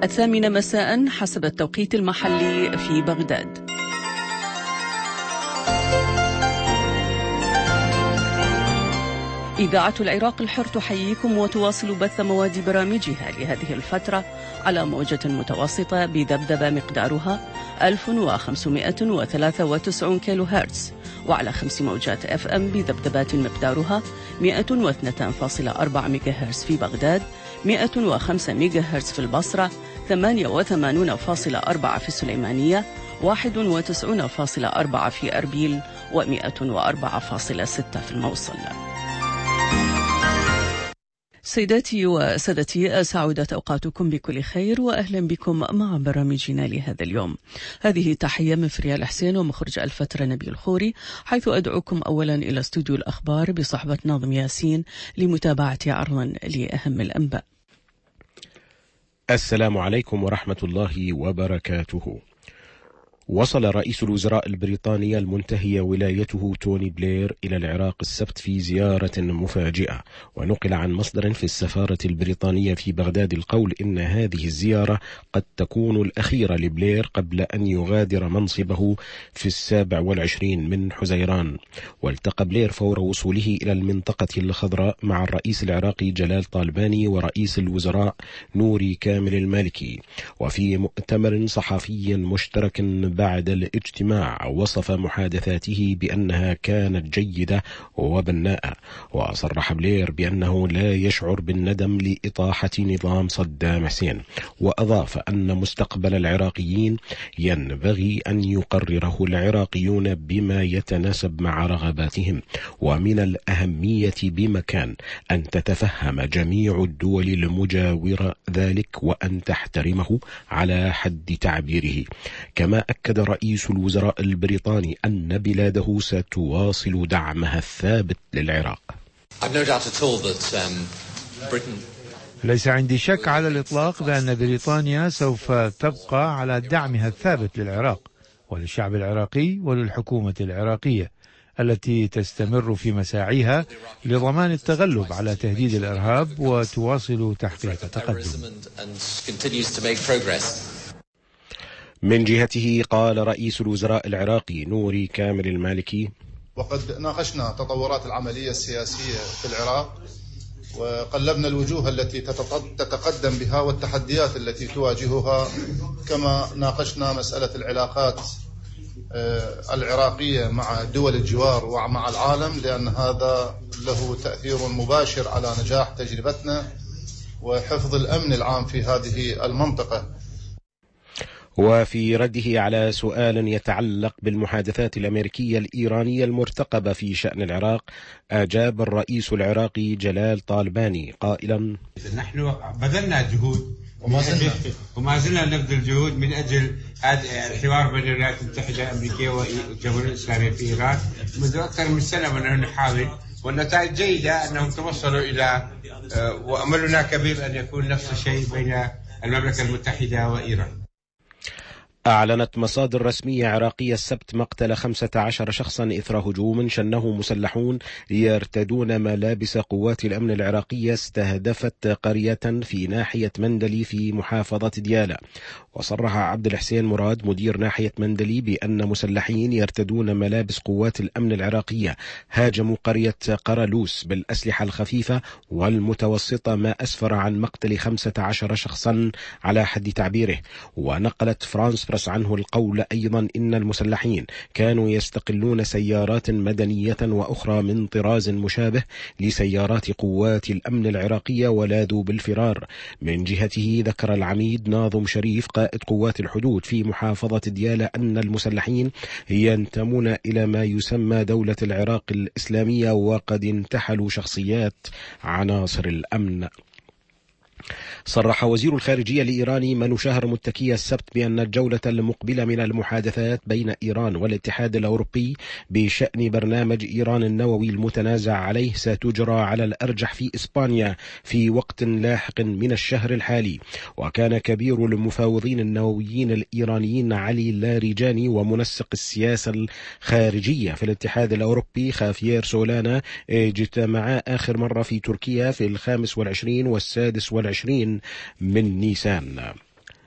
8 مساء حسب التوقيت المحلي في بغداد. إذاعة العراق الحر تحييكم وتواصل بث مواد برامجها لهذه الفترة على موجة متوسطة بذبذبة مقدارها 1593 كيلو هرتز، وعلى 5 موجات FM بذبذبات مقدارها 102.4 ميجا هرتز في بغداد، 105 ميجا هرتز في البصرة، 88.4 في السليمانية، 91.4 في أربيل، و104.6 في الموصل. سيداتي وسادتي، سعودت أوقاتكم بكل خير وأهلا بكم مع برامجنا لهذا اليوم. هذه تحية من فريال حسين ومخرج الفترة نبيل خوري، حيث أدعوكم أولا إلى استوديو الأخبار بصحبة ناظم ياسين لمتابعة عرضا لأهم الأنباء. السلام عليكم ورحمة الله وبركاته. وصل رئيس الوزراء البريطاني المنتهي ولايته توني بلير إلى العراق السبت في زيارة مفاجئة، ونقل عن مصدر في السفارة البريطانية في بغداد القول إن هذه الزيارة قد تكون الأخيرة لبلير قبل أن يغادر منصبه في 27 من حزيران. والتقى بلير فور وصوله إلى المنطقة الخضراء مع الرئيس العراقي جلال طالباني ورئيس الوزراء نوري كامل المالكي. وفي مؤتمر صحفي مشترك بعد الاجتماع وصف محادثاته بأنها كانت جيدة وبناءة، وصرح بلير بأنه لا يشعر بالندم لإطاحة نظام صدام حسين، وأضاف أن مستقبل العراقيين ينبغي أن يقرره العراقيون بما يتناسب مع رغباتهم، ومن الأهمية بمكان أن تتفهم جميع الدول المجاورة ذلك وأن تحترمه على حد تعبيره. كما أكد رئيس الوزراء البريطاني أن بلاده ستواصل دعمها الثابت للعراق. ليس عندي شك على الإطلاق بأن بريطانيا سوف تبقى على دعمها الثابت للعراق وللشعب العراقي وللحكومة العراقية التي تستمر في مساعيها لضمان التغلب على تهديد الإرهاب وتواصل تحقيق تقدم. من جهته قال رئيس الوزراء العراقي نوري كامل المالكي: وقد ناقشنا تطورات العملية السياسية في العراق، وقلبنا الوجوه التي تتقدم بها والتحديات التي تواجهها، كما ناقشنا مسألة العلاقات العراقية مع دول الجوار ومع العالم، لأن هذا له تأثير مباشر على نجاح تجربتنا وحفظ الأمن العام في هذه المنطقة. وفي رده على سؤال يتعلق بالمحادثات الأمريكية الإيرانية المرتقبة في شأن العراق، أجاب الرئيس العراقي جلال طالباني قائلا: نحن بذلنا جهود وما زلنا نبذل جهود من أجل هذا الحوار بين الولايات المتحدة الأمريكية والجمهورية الإسلامية في إيران منذ أكثر من سنة، ونحن نحاول، والنتائج جيدة أنهم توصلوا إلى، وأملنا كبير أن يكون نفس الشيء بين المملكة المتحدة وإيران. أعلنت مصادر رسمية عراقية السبت مقتل 15 شخصا إثر هجوم شنه مسلحون يرتدون ملابس قوات الأمن العراقية استهدفت قرية في ناحية مندلي في محافظة ديالى. وصرح عبد الحسين مراد مدير ناحية مندلي بأن مسلحين يرتدون ملابس قوات الأمن العراقية هاجموا قرية قرالوس بالأسلحة الخفيفة والمتوسطة، ما أسفر عن مقتل 15 شخصا على حد تعبيره. ونقلت فرانس برس عنه القول أيضا إن المسلحين كانوا يستقلون سيارات مدنية وأخرى من طراز مشابه لسيارات قوات الأمن العراقية ولاذوا بالفرار. من جهته ذكر العميد ناظم شريف قائد قوات الحدود في محافظة ديالى أن المسلحين ينتمون إلى ما يسمى دولة العراق الإسلامية وقد انتحلوا شخصيات عناصر الأمن. صرح وزير الخارجية الإيراني منو شهر متكي السبت بأن الجولة المقبلة من المحادثات بين إيران والاتحاد الأوروبي بشأن برنامج إيران النووي المتنازع عليه ستجرى على الأرجح في إسبانيا في وقت لاحق من الشهر الحالي. وكان كبير المفاوضين النوويين الإيرانيين علي لاريجاني ومنسق السياسة الخارجية في الاتحاد الأوروبي خافيير سولانا اجتمعا آخر مرة في تركيا في 25 و26 من نيسان.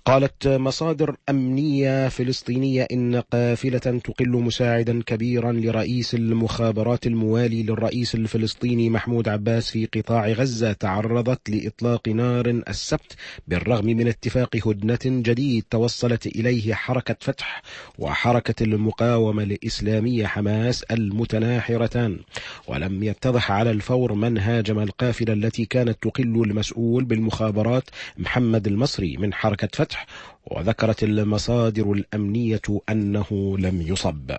قالت مصادر أمنية فلسطينية إن قافلة تقل مساعدا كبيرا لرئيس المخابرات الموالي للرئيس الفلسطيني محمود عباس في قطاع غزة تعرضت لإطلاق نار السبت بالرغم من اتفاق هدنة جديد توصلت إليه حركة فتح وحركة المقاومة الإسلامية حماس المتناحرتان. ولم يتضح على الفور من هاجم القافلة التي كانت تقل المسؤول بالمخابرات محمد المصري من حركة فتح، وذكرت المصادر الأمنية أنه لم يصب.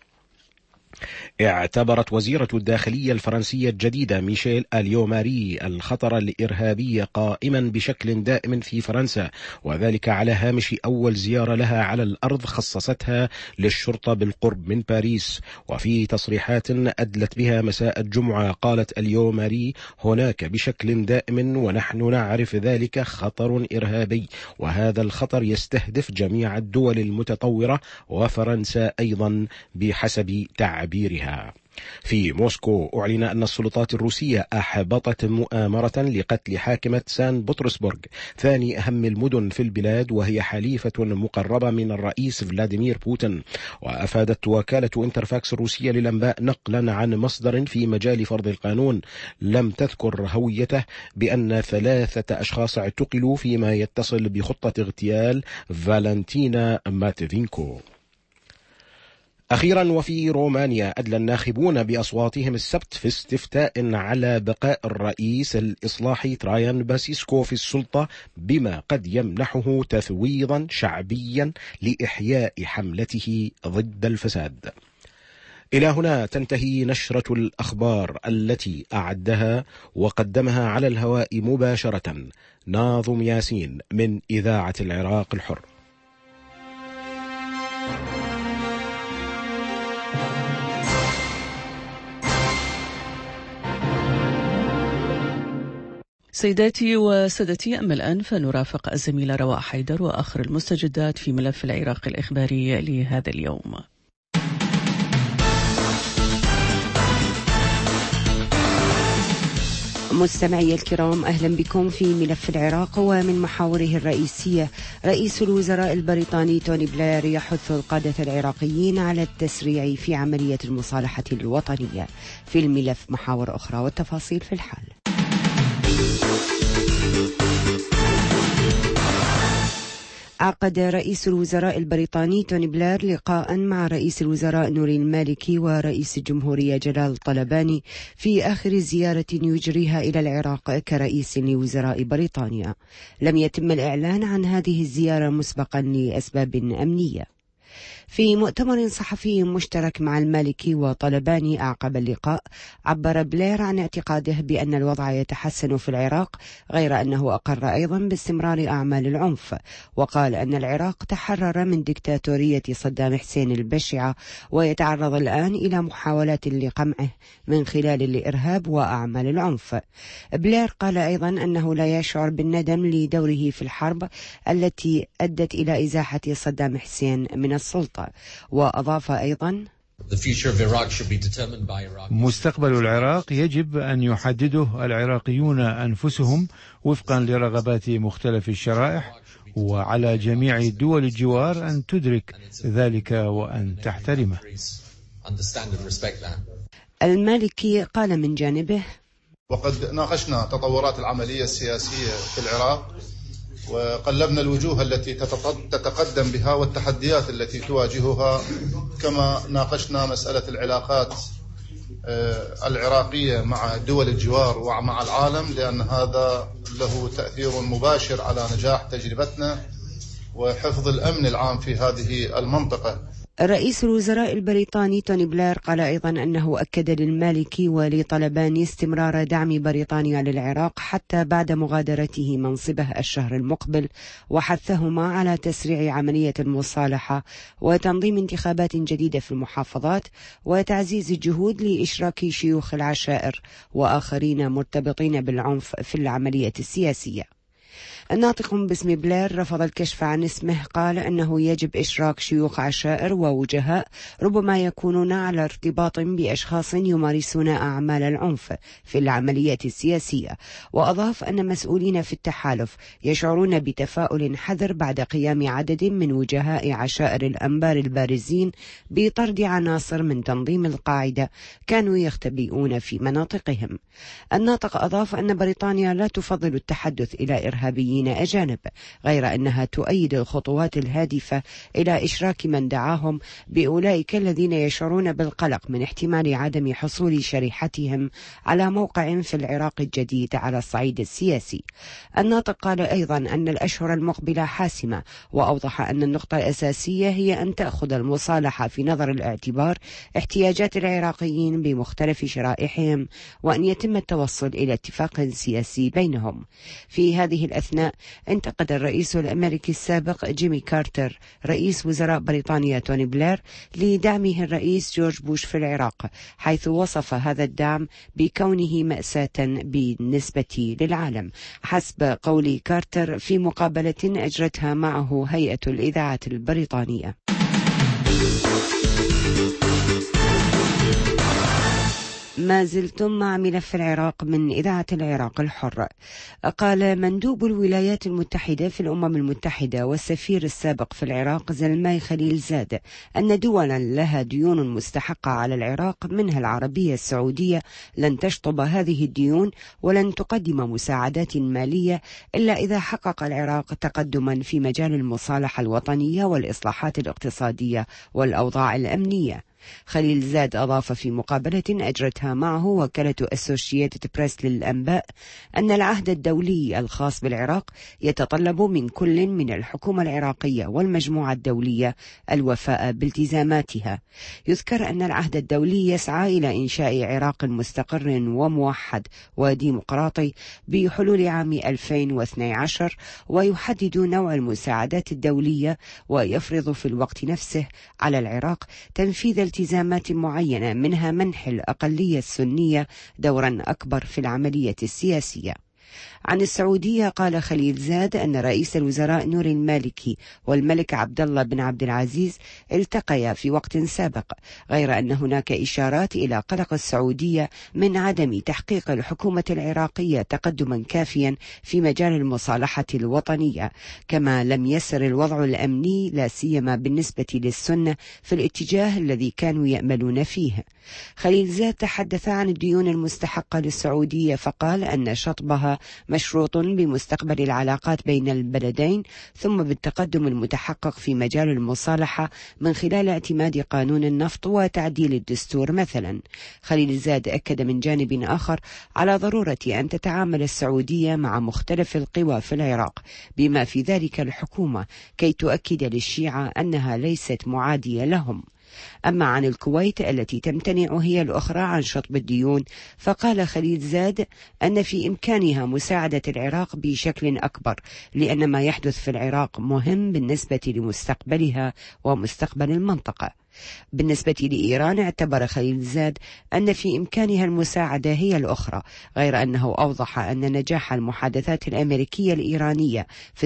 اعتبرت وزيرة الداخلية الفرنسية الجديدة ميشيل اليوماري الخطر الإرهابي قائما بشكل دائم في فرنسا، وذلك على هامش أول زيارة لها على الأرض خصصتها للشرطة بالقرب من باريس. وفي تصريحات أدلت بها مساء الجمعة قالت اليوماري: هناك بشكل دائم ونحن نعرف ذلك خطر إرهابي، وهذا الخطر يستهدف جميع الدول المتطورة وفرنسا أيضا بحسب تعبيرها. في موسكو أعلن أن السلطات الروسية أحبطت مؤامرة لقتل حاكمة سان بطرسبرغ ثاني أهم المدن في البلاد، وهي حليفة مقربة من الرئيس فلاديمير بوتين. وأفادت وكالة انترفاكس الروسية للأنباء نقلا عن مصدر في مجال فرض القانون لم تذكر هويته بأن 3 أشخاص اعتقلوا فيما يتصل بخطة اغتيال فالنتينا ماتفينكو. أخيرا وفي رومانيا أدلى الناخبون بأصواتهم السبت في استفتاء على بقاء الرئيس الإصلاحي ترايان باسيسكو في السلطة بما قد يمنحه تفويضا شعبيا لإحياء حملته ضد الفساد. إلى هنا تنتهي نشرة الأخبار التي أعدها وقدمها على الهواء مباشرة ناظم ياسين من إذاعة العراق الحر. سيداتي وسادتي، أما الآن فنرافق الزميلة رواء حيدر وآخر المستجدات في ملف العراق الإخباري لهذا اليوم. مستمعي الكرام، أهلا بكم في ملف العراق. ومن محاوره الرئيسية رئيس الوزراء البريطاني توني بلير يحث القادة العراقيين على التسريع في عملية المصالحة الوطنية. في الملف محاور أخرى والتفاصيل في الحال. عقد رئيس الوزراء البريطاني توني بلير لقاء مع رئيس الوزراء نوري المالكي ورئيس الجمهورية جلال طلباني في آخر زيارة يجريها إلى العراق كرئيس لوزراء بريطانيا. لم يتم الإعلان عن هذه الزيارة مسبقا لأسباب أمنية. في مؤتمر صحفي مشترك مع المالكي وطلباني أعقب اللقاء، عبر بلير عن اعتقاده بأن الوضع يتحسن في العراق، غير أنه أقر أيضا باستمرار أعمال العنف، وقال أن العراق تحرر من ديكتاتورية صدام حسين البشعة ويتعرض الآن إلى محاولات لقمعه من خلال الإرهاب وأعمال العنف. بلير قال أيضا أنه لا يشعر بالندم لدوره في الحرب التي أدت إلى إزاحة صدام حسين من السلطة، وأضاف أيضا: مستقبل العراق يجب أن يحدده العراقيون أنفسهم وفقا لرغبات مختلف الشرائح، وعلى جميع دول الجوار أن تدرك ذلك وأن تحترمه. المالكي قال من جانبه: وقد ناقشنا تطورات العملية السياسية في العراق، وقلبنا الوجوه التي تتقدم بها والتحديات التي تواجهها، كما ناقشنا مسألة العلاقات العراقية مع دول الجوار ومع العالم، لأن هذا له تأثير مباشر على نجاح تجربتنا وحفظ الأمن العام في هذه المنطقة. رئيس الوزراء البريطاني توني بلير قال أيضا أنه أكد للمالكي ولطلباني استمرار دعم بريطانيا للعراق حتى بعد مغادرته منصبه الشهر المقبل، وحثهما على تسريع عملية المصالحة وتنظيم انتخابات جديدة في المحافظات وتعزيز الجهود لإشراك شيوخ العشائر وآخرين مرتبطين بالعنف في العملية السياسية. الناطق باسم بلير رفض الكشف عن اسمه، قال أنه يجب إشراك شيوخ عشائر ووجهاء ربما يكونون على ارتباط بأشخاص يمارسون أعمال العنف في العمليات السياسية، وأضاف أن مسؤولين في التحالف يشعرون بتفاؤل حذر بعد قيام عدد من وجهاء عشائر الأنبار البارزين بطرد عناصر من تنظيم القاعدة كانوا يختبئون في مناطقهم. الناطق أضاف أن بريطانيا لا تفضل التحدث إلى إرهابيين أجانب، غير أنها تؤيد الخطوات الهادفة إلى إشراك من دعاهم بأولئك الذين يشعرون بالقلق من احتمال عدم حصول شريحتهم على موقع في العراق الجديد على الصعيد السياسي. الناطق قال أيضا أن الأشهر المقبلة حاسمة، وأوضح أن النقطة الأساسية هي أن تأخذ المصالحة في نظر الاعتبار احتياجات العراقيين بمختلف شرائحهم، وأن يتم التوصل إلى اتفاق سياسي بينهم. في هذه الأثناء انتقد الرئيس الأمريكي السابق جيمي كارتر رئيس وزراء بريطانيا توني بلير لدعمه الرئيس جورج بوش في العراق، حيث وصف هذا الدعم بكونه مأساة بالنسبة للعالم. حسب قول كارتر في مقابلة أجرتها معه هيئة الإذاعة البريطانية. ما زلتم مع ملف العراق من إذاعة العراق الحر. قال مندوب الولايات المتحدة في الأمم المتحدة والسفير السابق في العراق زلماي خليل زاد أن دولا لها ديون مستحقة على العراق منها العربية السعودية لن تشطب هذه الديون ولن تقدم مساعدات مالية إلا إذا حقق العراق تقدما في مجال المصالحة الوطنية والإصلاحات الاقتصادية والأوضاع الأمنية. خليل زاد أضاف في مقابلة أجرتها معه وكالة أسوشيتد بريس للأنباء أن العهد الدولي الخاص بالعراق يتطلب من كل من الحكومة العراقية والمجموعة الدولية الوفاء بالتزاماتها. يذكر أن العهد الدولي يسعى إلى إنشاء عراق مستقر وموحد وديمقراطي بحلول عام 2012، ويحدد نوع المساعدات الدولية ويفرض في الوقت نفسه على العراق تنفيذ التزامات معينة، منها منح الأقلية السنية دورا أكبر في العملية السياسية. عن السعودية قال خليل زاد أن رئيس الوزراء نوري المالكي والملك عبد الله بن عبد العزيز التقيا في وقت سابق، غير أن هناك إشارات إلى قلق السعودية من عدم تحقيق الحكومة العراقية تقدما كافيا في مجال المصالحة الوطنية، كما لم يسر الوضع الأمني لا سيما بالنسبة للسنة في الاتجاه الذي كانوا يأملون فيه. خليل زاد تحدث عن الديون المستحقة للسعودية فقال أن شطبها مشروط بمستقبل العلاقات بين البلدين، ثم بالتقدم المتحقق في مجال المصالحة من خلال اعتماد قانون النفط وتعديل الدستور مثلا. خليل زاد أكد من جانب آخر على ضرورة أن تتعامل السعودية مع مختلف القوى في العراق بما في ذلك الحكومة كي تؤكد للشيعة أنها ليست معادية لهم. أما عن الكويت التي تمتنع هي الأخرى عن شطب الديون، فقال خليل زاد أن في إمكانها مساعدة العراق بشكل أكبر، لأن ما يحدث في العراق مهم بالنسبة لمستقبلها ومستقبل المنطقة. بالنسبة لإيران اعتبر خليل زاد أن في إمكانها المساعدة هي الأخرى، غير أنه أوضح أن نجاح المحادثات الأمريكية الإيرانية في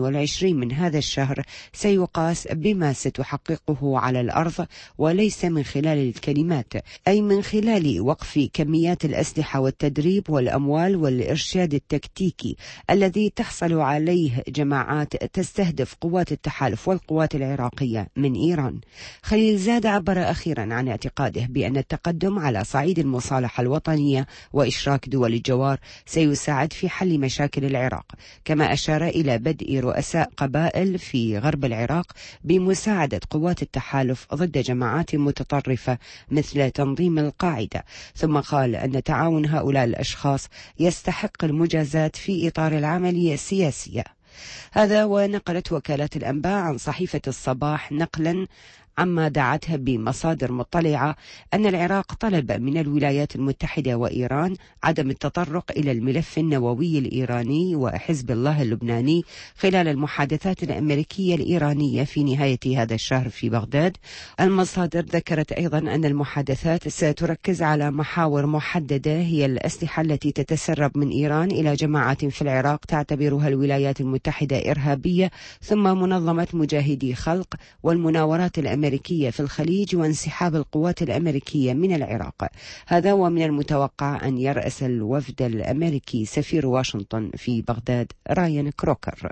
28 من هذا الشهر سيقاس بما ستحققه على الأرض وليس من خلال الكلمات، أي من خلال وقف كميات الأسلحة والتدريب والأموال والإرشاد التكتيكي الذي تحصل عليه جماعات تستهدف قوات التحالف والقوات العراقية من إيران. خليل زاد عبر أخيرا عن اعتقاده بأن التقدم على صعيد المصالحة الوطنية وإشراك دول الجوار سيساعد في حل مشاكل العراق، كما أشار إلى بدء رؤساء قبائل في غرب العراق بمساعدة قوات التحالف ضد جماعات متطرفة مثل تنظيم القاعدة، ثم قال أن تعاون هؤلاء الأشخاص يستحق المجازات في إطار العملية السياسية. هذا ونقلت وكالة الأنباء عن صحيفة الصباح نقلا عما دعته بمصادر مطلعة أن العراق طلب من الولايات المتحدة وإيران عدم التطرق إلى الملف النووي الإيراني وحزب الله اللبناني خلال المحادثات الأمريكية الإيرانية في نهاية هذا الشهر في بغداد. المصادر ذكرت أيضا أن المحادثات ستركز على محاور محددة، هي الأسلحة التي تتسرب من إيران إلى جماعات في العراق تعتبرها الولايات المتحدة إرهابية، ثم منظمة مجاهدي خلق، والمناورات الأمريكية في الخليج، وانسحاب القوات الأمريكية من العراق. هذا ومن المتوقع أن يرأس الوفد الأمريكي سفير واشنطن في بغداد رايان كروكر.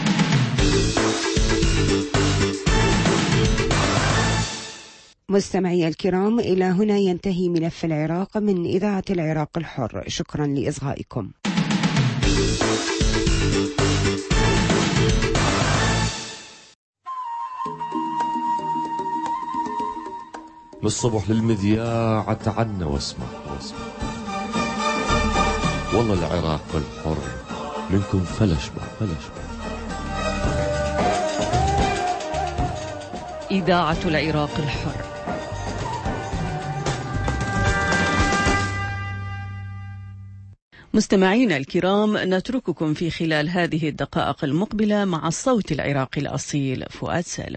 مستمعي الكرام، إلى هنا ينتهي ملف العراق من إذاعة العراق الحر. شكرا لإصغائكم. من الصبح للمذياع تعنا واسمع والله العراق الحر منكم فلش بع. إذاعة العراق الحر. مستمعينا الكرام، نترككم في خلال هذه الدقائق المقبلة مع الصوت العراقي الأصيل فؤاد سالم.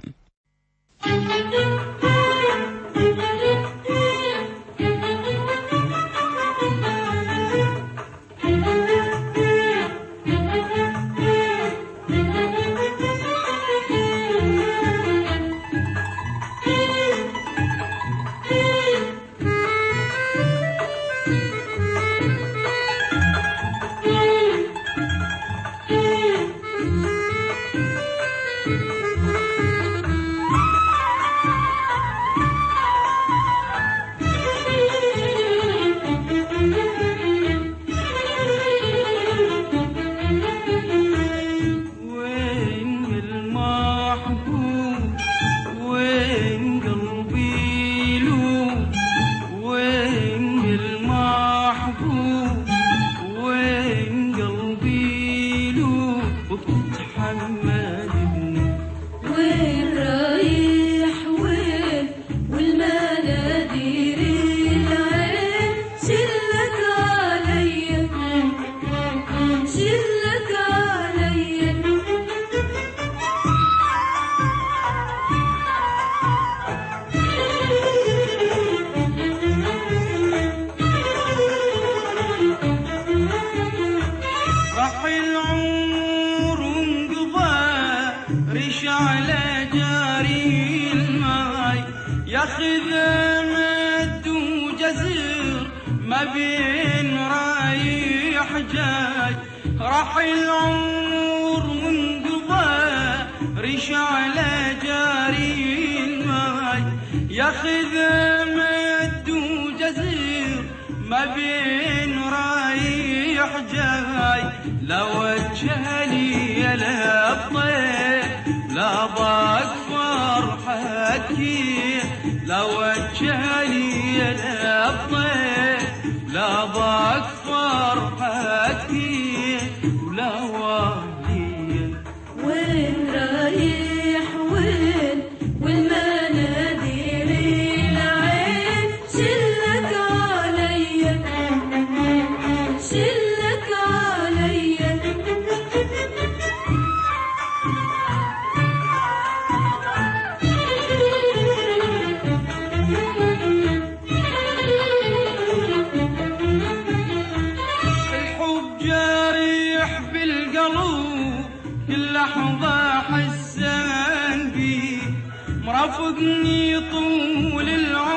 مرافقني طول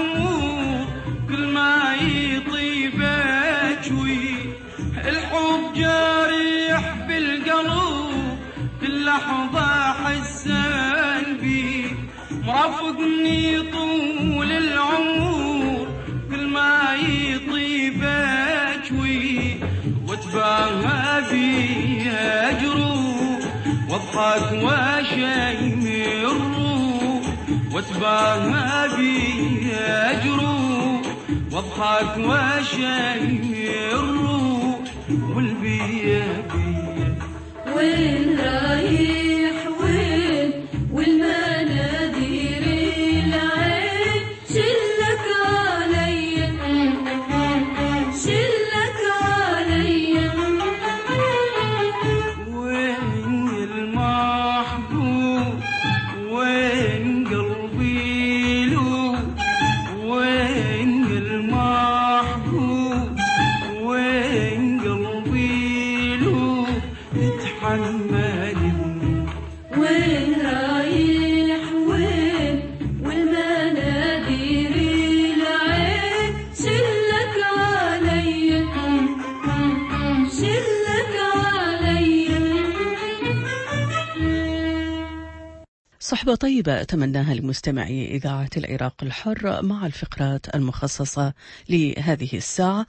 العمر كل ما يطيب أجوي، الحب جارح بالقلب كل لحظة حسن بي. مرافقني طول العمر كل ما يطيب أجوي، واتباهى بي أجروح واضحك واشيمر، واتباهى بي أجروح واضحك واشيمر، والبيا بيا وين رايح وين والمنادير عن مالي وين رايح وين والمنادير العين شلك علي شلك علي. صحبة طيبة أتمناها لمستمعي إذاعة العراق الحر مع الفقرات المخصصة لهذه الساعة،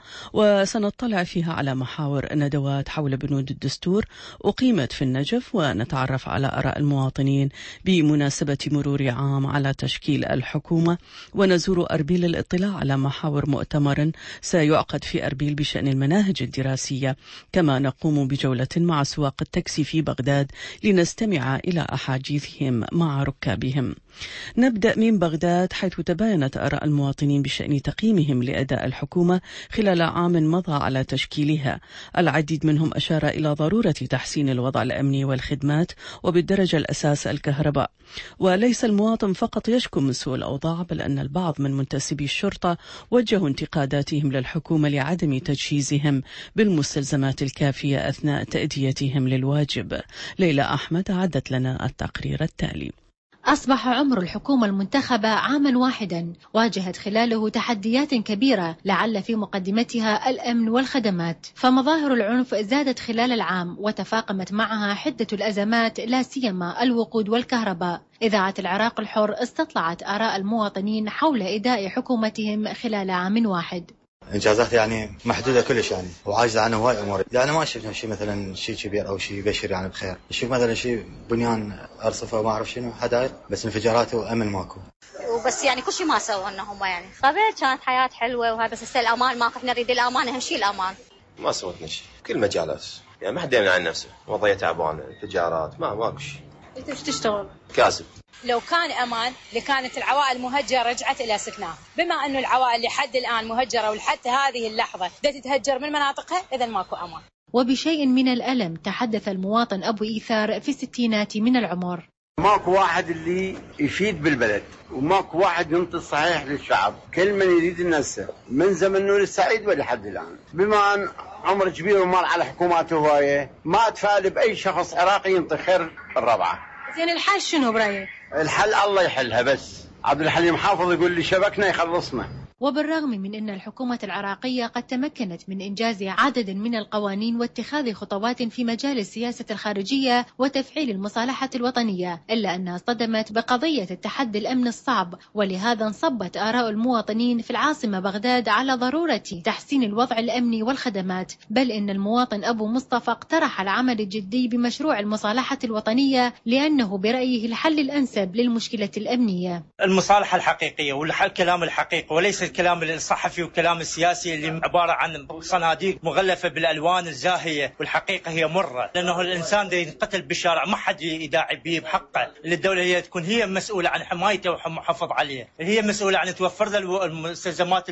وسنطلع فيها على محاور ندوات حول بنود الدستور أقيمت في النجف، ونتعرف على آراء المواطنين بمناسبة مرور عام على تشكيل الحكومة، ونزور أربيل للاطلاع على محاور مؤتمر سيعقد في أربيل بشأن المناهج الدراسية، كما نقوم بجولة مع سواق التاكسي في بغداد لنستمع إلى أحاديثهم مع ركابهم. نبدأ من بغداد، حيث تباينت آراء المواطنين بشأن تقييمهم لأداء الحكومة خلال عام مضى على تشكيلها. العديد منهم أشار إلى ضرورة تحسين الوضع الأمني والخدمات، وبالدرجة الأساس الكهرباء. وليس المواطن فقط يشكو من سوء الأوضاع، بل أن البعض من منتسبي الشرطة وجهوا انتقاداتهم للحكومة لعدم تجهيزهم بالمستلزمات الكافية أثناء تأديتهم للواجب. ليلى أحمد عدت لنا التقرير التالي. أصبح عمر الحكومة المنتخبة عاما واحدا واجهت خلاله تحديات كبيرة، لعل في مقدمتها الأمن والخدمات، فمظاهر العنف زادت خلال العام وتفاقمت معها حدة الأزمات، لا سيما الوقود والكهرباء. إذاعة العراق الحر استطلعت آراء المواطنين حول إداء حكومتهم خلال عام واحد. إنجازات يعني محدودة كلش يعني، وعاجزة عنه هواي أمور، يعني ما شفنا شيء مثلا شيء كبير أو شيء يبشر يعني بخير. نشوف مثلا شيء بنيان أرصفة وما أعرف شنو حدائق، بس انفجارات وأمن ماكو. وبس يعني كل شيء ما سووا هم يعني. قبل كانت حياة حلوة وهاي، بس هسه الأمان ماكو، احنا نريد الأمان، أهم شيء الأمان. ما سوتنا شيء، كل مجالات يعني ما حد يمنع عن نفسه، وضعية تعبانة، انفجارات، ماكو شيء. أنت ايش تشتغل؟ كاسب. لو كان أمان لكانت العوائل المهجرة رجعت إلى سكنها، بما أنه العوائل لحد الآن مهجرة ولحد هذه اللحظة بدأت تتهجر من مناطقها، إذن ماكو أمان. وبشيء من الألم تحدث المواطن أبو إيثار في الستينات من العمر. ماكو واحد اللي يفيد بالبلد، وماكو واحد ينطي الصحيح للشعب، كل من يريد النسة من زمن نور السعيد ولحد الآن. بما أن عمر كبير ومر على حكوماته هواية، ما أتفائل بأي شخص عراقي ينطي خير الربعة. زين الحل شنو برأيك؟ الحل الله يحلها، بس عبد الحليم حافظ يقول لي شبكنا يخلصنا. وبالرغم من أن الحكومة العراقية قد تمكنت من إنجاز عدد من القوانين واتخاذ خطوات في مجال السياسة الخارجية وتفعيل المصالحة الوطنية، إلا أنها اصطدمت بقضية التحدي الأمن الصعب، ولهذا انصبت آراء المواطنين في العاصمة بغداد على ضرورة تحسين الوضع الأمني والخدمات. بل إن المواطن أبو مصطفى اقترح العمل الجدي بمشروع المصالحة الوطنية، لأنه برأيه الحل الأنسب للمشكلة الأمنية. المصالحة الحقيقية والكلام الحقيقي، وليس الكلام الصحفي والكلام السياسي اللي عبارة عن صناديق مغلفة بالألوان الزاهية، والحقيقة هي مرة، لأنه الإنسان ده ينقتل بالشارع ما حد يداعي به بحقه، اللي الدولة هي تكون هي مسؤولة عن حمايته ومحافظ عليه، هي مسؤولة عن توفر له المستلزمات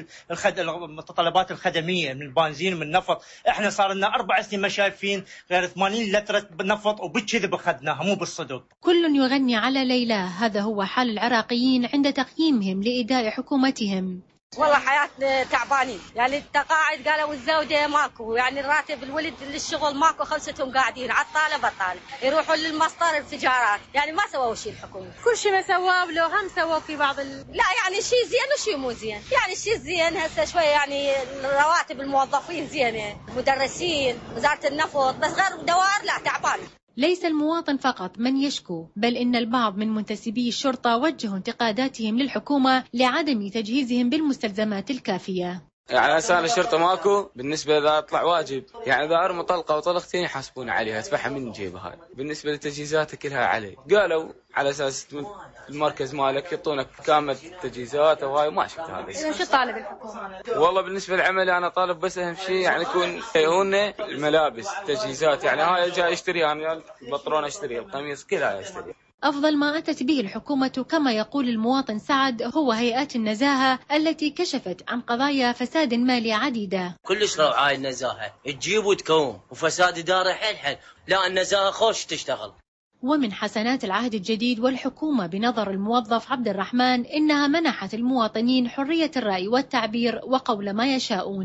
المتطلبات الخدمية من البنزين من النفط. احنا صار لنا 4 سنين ما شايفين غير 80 لترة بالنفط، وبالكذب اخذناها مو بالصدق. كل يغني على ليلى، هذا هو حال العراقيين عند تقييمهم لإداء حكومتهم. والله حياتنا تعبانين، يعني التقاعد قالوا الزوجة ماكو، يعني الراتب الولد للشغل ماكو، خلصتهم قاعدين عطالة بطالة، يروحوا للمصدر التجارات، يعني ما سووا شيء الحكومة. كل شيء ما سواه، ولو هم سووا في بعض لا يعني شيء زين وشيء مو زين، يعني الشيء الزين هسه شوية يعني رواتب الموظفين زينة، مدرسين، وزارة النفط، بس غير دوار لا تعبان. ليس المواطن فقط من يشكو، بل إن البعض من منتسبي الشرطة وجهوا انتقاداتهم للحكومة لعدم تجهيزهم بالمستلزمات الكافية. يعني أسان الشرطة ماكو، بالنسبة إذا أطلع واجب، يعني إذا أرمي طلقة وطلقتين يحاسبون عليها، أدفعها من جيبها. بالنسبة للتجهيزات كلها علي، قالوا على أساس المركز مالك يعطونك كامل التجهيزات وهاي، ما شفت هذا الشيء. شو طالب الحكومة؟ والله بالنسبة للعمل أنا طالب بس أهم شيء يعني يكون هون الملابس تجهيزات، يعني هاي جاي أشتريها من البطرون، أشتري القميص كلها أشتري. أفضل ما أتت به الحكومة كما يقول المواطن سعد هو هيئات النزاهة التي كشفت عن قضايا فساد مالي عديدة. كلش روعة النزاهة، تجيب وتكوم، وفساد إدارة حيل، لا النزاهة خوش تشتغل. ومن حسنات العهد الجديد والحكومة بنظر الموظف عبد الرحمن إنها منحت المواطنين حرية الرأي والتعبير وقول ما يشاءون.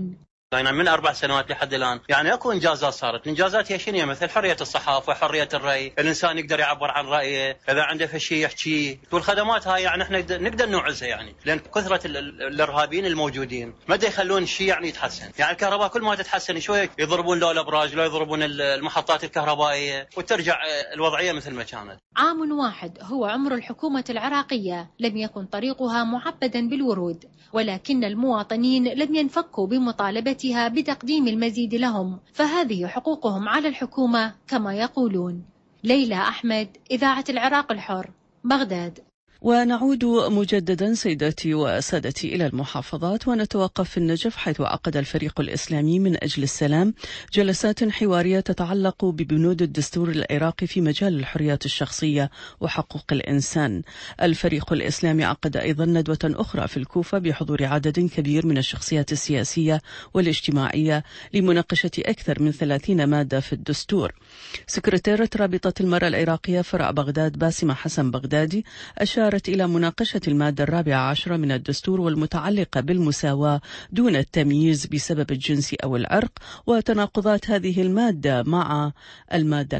يعني من 4 سنوات لحد الآن يعني أكو إنجازات صارت. الإنجازات هي شنو؟ مثل حرية الصحافة، حرية الرأي، الإنسان يقدر يعبر عن رأيه، إذا عنده فشي يحكي. والخدمات هاي يعني إحنا نقدر نوعزها يعني، لأن كثرة الإرهابيين الموجودين ما دا يخلون الشيء يعني يتحسن. يعني الكهرباء كل ما تتحسن شوي يضربون لو الأبراج، لا يضربون المحطات الكهربائية، وترجع الوضعية مثل ما كانت. عام واحد هو عمر الحكومة العراقية، لم يكن طريقها معبدا بالورود، ولكن المواطنين لم ينفكوا بمطالبتها بتقديم المزيد لهم، فهذه حقوقهم على الحكومة كما يقولون. ليلى أحمد، إذاعة العراق الحر، بغداد. ونعود مجددا سيداتي وسادتي إلى المحافظات، ونتوقف في النجف حيث عقد الفريق الإسلامي من أجل السلام جلسات حوارية تتعلق ببنود الدستور العراقي في مجال الحريات الشخصية وحقوق الإنسان. الفريق الإسلامي عقد أيضا ندوة أخرى في الكوفة بحضور عدد كبير من الشخصيات السياسية والاجتماعية لمناقشة أكثر من 30 مادة في الدستور. سكرتيرة رابطة المرأة العراقية فرع بغداد باسمة حسن بغدادي أشارت إلى مناقشة المادة 14 من الدستور والمتعلقة بالمساواة دون التمييز بسبب الجنس أو العرق، وتناقضات هذه المادة مع المادة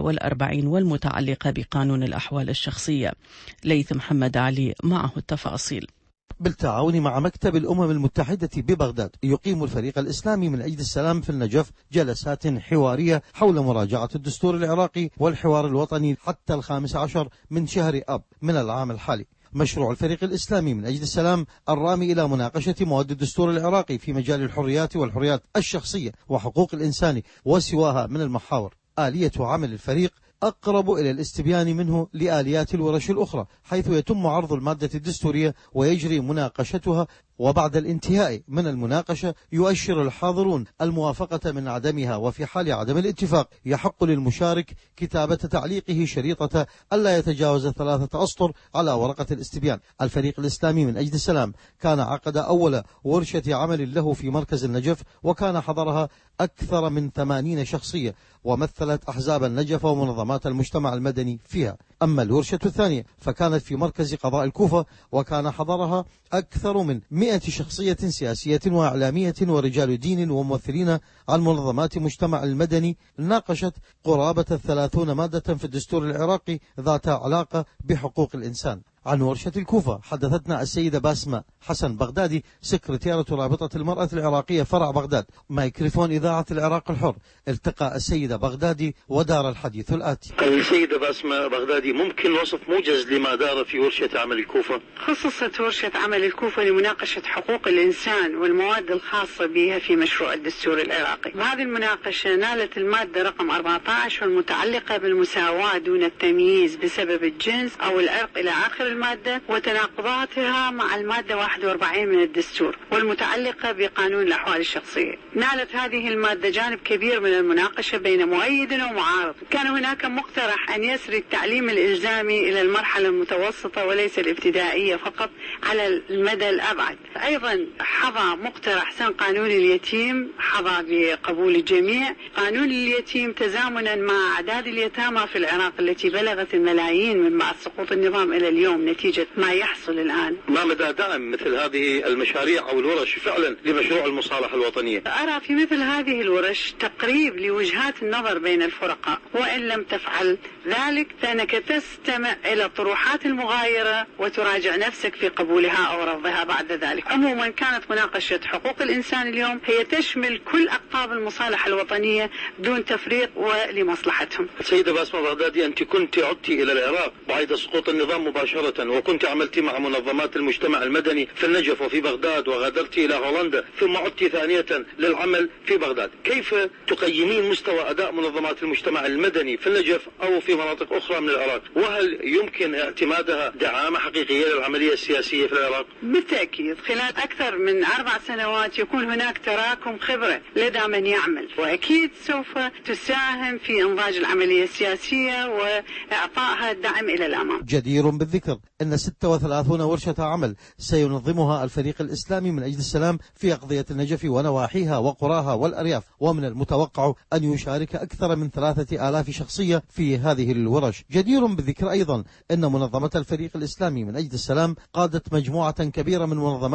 41 والمتعلقة بقانون الأحوال الشخصية. ليث محمد علي معه التفاصيل. بالتعاون مع مكتب الأمم المتحدة ببغداد يقيم الفريق الإسلامي من أجل السلام في النجف جلسات حوارية حول مراجعة الدستور العراقي والحوار الوطني حتى 15 من شهر آب من العام الحالي. مشروع الفريق الإسلامي من أجل السلام الرامي إلى مناقشة مواد الدستور العراقي في مجال الحريات والحريات الشخصية وحقوق الإنسان وسواها من المحاور. آلية عمل الفريق أقرب إلى الاستبيان منه لآليات الورش الأخرى، حيث يتم عرض المادة الدستورية ويجري مناقشتها، وبعد الانتهاء من المناقشة يؤشر الحاضرون الموافقة من عدمها، وفي حال عدم الاتفاق يحق للمشارك كتابة تعليقه شريطة ألا يتجاوز 3 أسطر على ورقة الاستبيان. الفريق الإسلامي من أجل السلام كان عقد أول ورشة عمل له في مركز النجف، وكان حضرها أكثر من 80 شخصية ومثلت أحزاب النجف ومنظمات المجتمع المدني فيها. أما الورشة الثانية فكانت في مركز قضاء الكوفة، وكان حضرها أكثر من 100 شخصية سياسية وإعلامية ورجال دين وممثلين عن منظمات مجتمع المدني، ناقشت قرابة 30 مادة في الدستور العراقي ذات علاقة بحقوق الإنسان. عن ورشة الكوفة حدثتنا السيدة باسمة حسن بغدادي سكرتيرة رابطة المرأة العراقية فرع بغداد. ميكروفون إذاعة العراق الحر التقى السيدة بغدادي ودار الحديث الآتي. السيدة باسمة بغدادي، ممكن وصف موجز لما دار في ورشة عمل الكوفة؟ خصصت ورشة عمل الكوفة لمناقشة حقوق الإنسان والمواد الخاصة بها في مشروع الدستور العراقي. وهذه المناقشة نالت المادة رقم 14 والمتعلقة بالمساواة دون التمييز بسبب الجنس أو العرق إلى آخر المادة، وتناقضاتها مع المادة 41 من الدستور والمتعلقة بقانون الأحوال الشخصية. نالت هذه المادة جانب كبير من المناقشة بين مؤيد ومعارض. كان هناك مقترح أن يسري التعليم الإلزامي إلى المرحلة المتوسطة وليس الابتدائية فقط على المدى الأبعد. أيضا حظى مقترح سن قانون اليتيم، حظى بقبول الجميع. قانون اليتيم تزامنا مع أعداد اليتامى في العراق التي بلغت الملايين من بعد سقوط النظام إلى اليوم نتيجة ما يحصل الآن. ما مدى دعم مثل هذه المشاريع أو الورش فعلا لمشروع المصالحة الوطنية؟ أرى في مثل هذه الورش تقريب لوجهات النظر بين الفرقاء، وإن لم تفعل ذلك فإنك تستمع إلى الطروحات المغايرة وتراجع نفسك في قبولها أو رفضها بعد ذلك. عموما كانت مناقشة حقوق الإنسان اليوم هي تشمل كل أقطاب المصالحة الوطنية دون تفريق ولمصلحتهم. سيدة باسمة بغدادي، أنت كنت عدتي إلى العراق بعد سقوط النظام مباشرة، وكنت عملت مع منظمات المجتمع المدني في النجف وفي بغداد، وغادرت إلى هولندا ثم عدت ثانية للعمل في بغداد. كيف تقيمين مستوى أداء منظمات المجتمع المدني في النجف أو في مناطق أخرى من العراق؟ وهل يمكن اعتمادها دعامة حقيقية للعملية السياسية في العراق؟ بالتأكيد خلال أكثر من 4 سنوات يكون هناك تراكم خبرة لدى من يعمل، وأكيد سوف تساهم في إنضاج العملية السياسية وإعطائها الدعم إلى الأمام. جدير بالذكر أن 36 ورشة عمل سينظمها الفريق الإسلامي من أجل السلام في أقضية النجف ونواحيها وقراها والأرياف، ومن المتوقع أن يشارك أكثر من 3000 شخصية في هذه الورش. جدير بالذكر أيضا أن منظمة الفريق الإسلامي من أجل السلام قادت مجموعة كبيرة من منظمات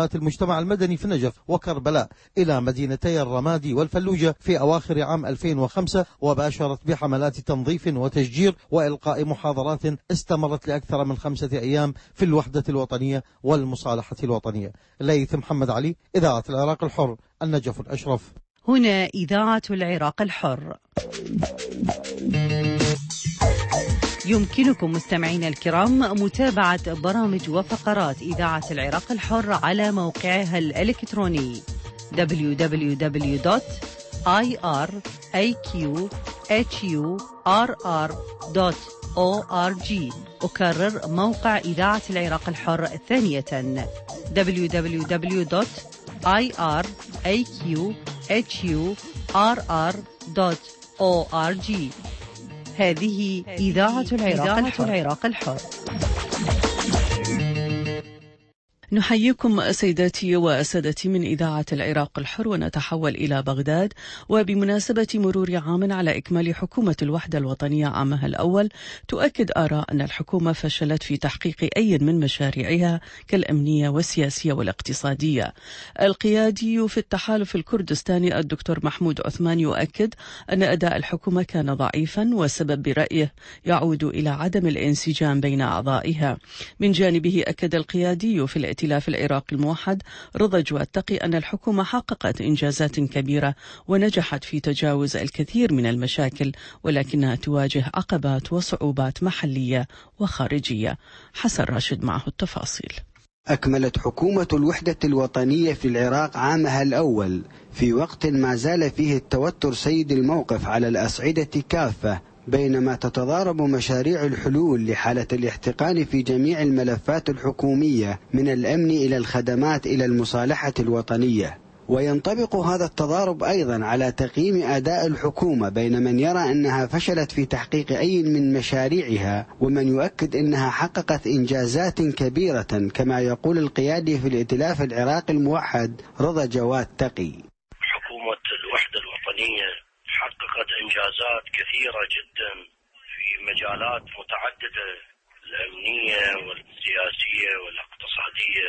منظمات المجتمع المدني في النجف وكربلاء إلى مدينتي الرمادي والفلوجة في أواخر عام 2005، وباشرت بحملات تنظيف وتشجير وإلقاء محاضرات استمرت لأكثر من 5 أيام في الوحدة الوطنية والمصالحة الوطنية. ليث محمد علي، إذاعة العراق الحر، النجف الأشرف. هنا إذاعة العراق الحر. يمكنكم مستمعين الكرام متابعة برامج وفقرات إذاعة العراق الحر على موقعها الإلكتروني www.iraqhurr.org. أكرر موقع إذاعة العراق الحر ثانية www.iraqhurr.org. هذه إذاعة العراق الحر. نحييكم سيداتي وسادتي من إذاعة العراق الحر، ونتحول إلى بغداد. وبمناسبة مرور عام على إكمال حكومة الوحدة الوطنية عامها الأول، تؤكد آراء أن الحكومة فشلت في تحقيق أي من مشاريعها كالأمنية والسياسية والاقتصادية. القيادي في التحالف الكردستاني الدكتور محمود عثمان يؤكد أن أداء الحكومة كان ضعيفا، والسبب برأيه يعود إلى عدم الانسجام بين أعضائها. من جانبه أكد القيادي في الائتلاف العراقي الموحد رضا جواتقي أن الحكومة حققت إنجازات كبيرة ونجحت في تجاوز الكثير من المشاكل، ولكنها تواجه عقبات وصعوبات محلية وخارجية. حسن راشد معه التفاصيل. أكملت حكومة الوحدة الوطنية في العراق عامها الأول في وقت ما زال فيه التوتر سيد الموقف على الأصعدة كافة، بينما تتضارب مشاريع الحلول لحالة الاحتقان في جميع الملفات الحكومية من الأمن إلى الخدمات إلى المصالحة الوطنية. وينطبق هذا التضارب أيضا على تقييم أداء الحكومة بين من يرى أنها فشلت في تحقيق أي من مشاريعها، ومن يؤكد أنها حققت إنجازات كبيرة، كما يقول القيادي في الائتلاف العراقي الموحد رضا جواتقي. حكومة الوحدة الوطنية حققت إنجازات كثيرة جدا في مجالات متعددة، الأمنية والسياسية والاقتصادية،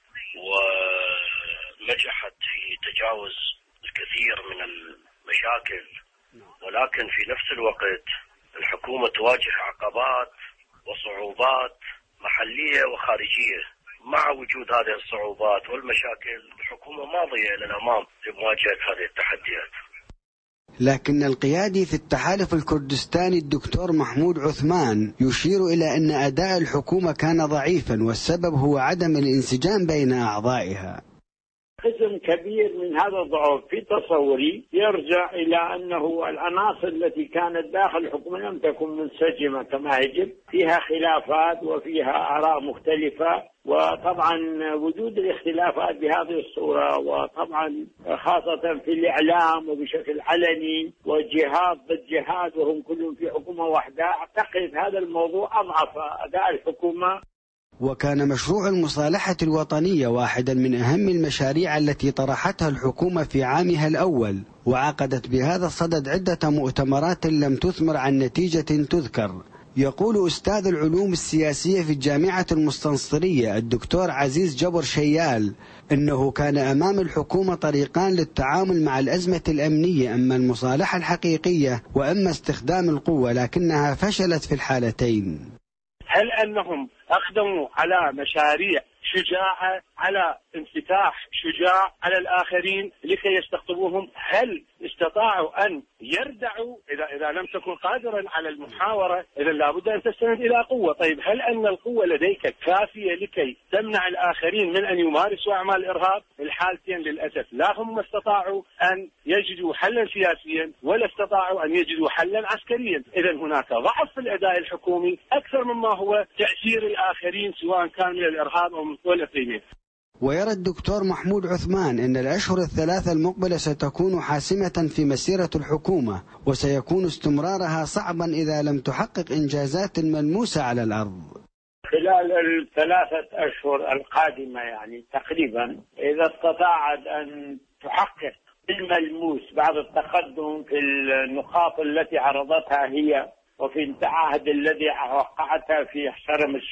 ونجحت في تجاوز الكثير من المشاكل. ولكن في نفس الوقت الحكومة تواجه عقبات وصعوبات محلية وخارجية. مع وجود هذه الصعوبات والمشاكل، الحكومة ماضية إلى الأمام لمواجهة هذه التحديات. لكن القيادي في التحالف الكردستاني الدكتور محمود عثمان يشير إلى أن أداء الحكومة كان ضعيفا، والسبب هو عدم الانسجام بين أعضائها. قسم كبير من هذا الضعف في تصوري يرجع إلى أنه العناصر التي كانت داخل الحكومة لم تكن منسجمة كما يجب، فيها خلافات وفيها آراء مختلفة، وطبعا وجود الاختلافات بهذه الصورة، وطبعا خاصة في الإعلام وبشكل علني، وجهات ضد جهات وهم كلهم في حكومة واحدة، أعتقد هذا الموضوع أضعف أداء الحكومة. وكان مشروع المصالحة الوطنية واحدا من أهم المشاريع التي طرحتها الحكومة في عامها الأول، وعقدت بهذا الصدد عدة مؤتمرات لم تثمر عن نتيجة تذكر. يقول أستاذ العلوم السياسية في الجامعة المستنصرية الدكتور عزيز جبر شيال إنه كان أمام الحكومة طريقان للتعامل مع الأزمة الأمنية، أما المصالحة الحقيقية وأما استخدام القوة، لكنها فشلت في الحالتين. هل أنهم أقدموا على مشاريع شجاعة، على انفتاح شجاع على الآخرين لكي يستقطبوهم؟ هل استطاعوا أن يردعوا؟ إذا لم تكن قادرا على المحاورة إذا لابد أن تستند إلى قوة. طيب هل أن القوة لديك كافية لكي تمنع الآخرين من أن يمارسوا أعمال الإرهاب؟ الحالتين للأسف لا هم استطاعوا أن يجدوا حلا سياسيا ولا استطاعوا أن يجدوا حلا عسكريا. إذا هناك ضعف في الأداء الحكومي أكثر مما هو تأثير الآخرين سواء كان من الإرهاب أو من القوى الإقليمية. ويرى الدكتور محمود عثمان أن الأشهر الثلاثة المقبلة ستكون حاسمة في مسيرة الحكومة، وسيكون استمرارها صعبا إذا لم تحقق إنجازات ملموسة على الأرض. خلال الثلاثة أشهر القادمة يعني تقريبا، إذا استطاعت أن تحقق بالملموس بعض التقدم في النقاط التي عرضتها هي وفي التعهد الذي وقعتها في شرم الشيخ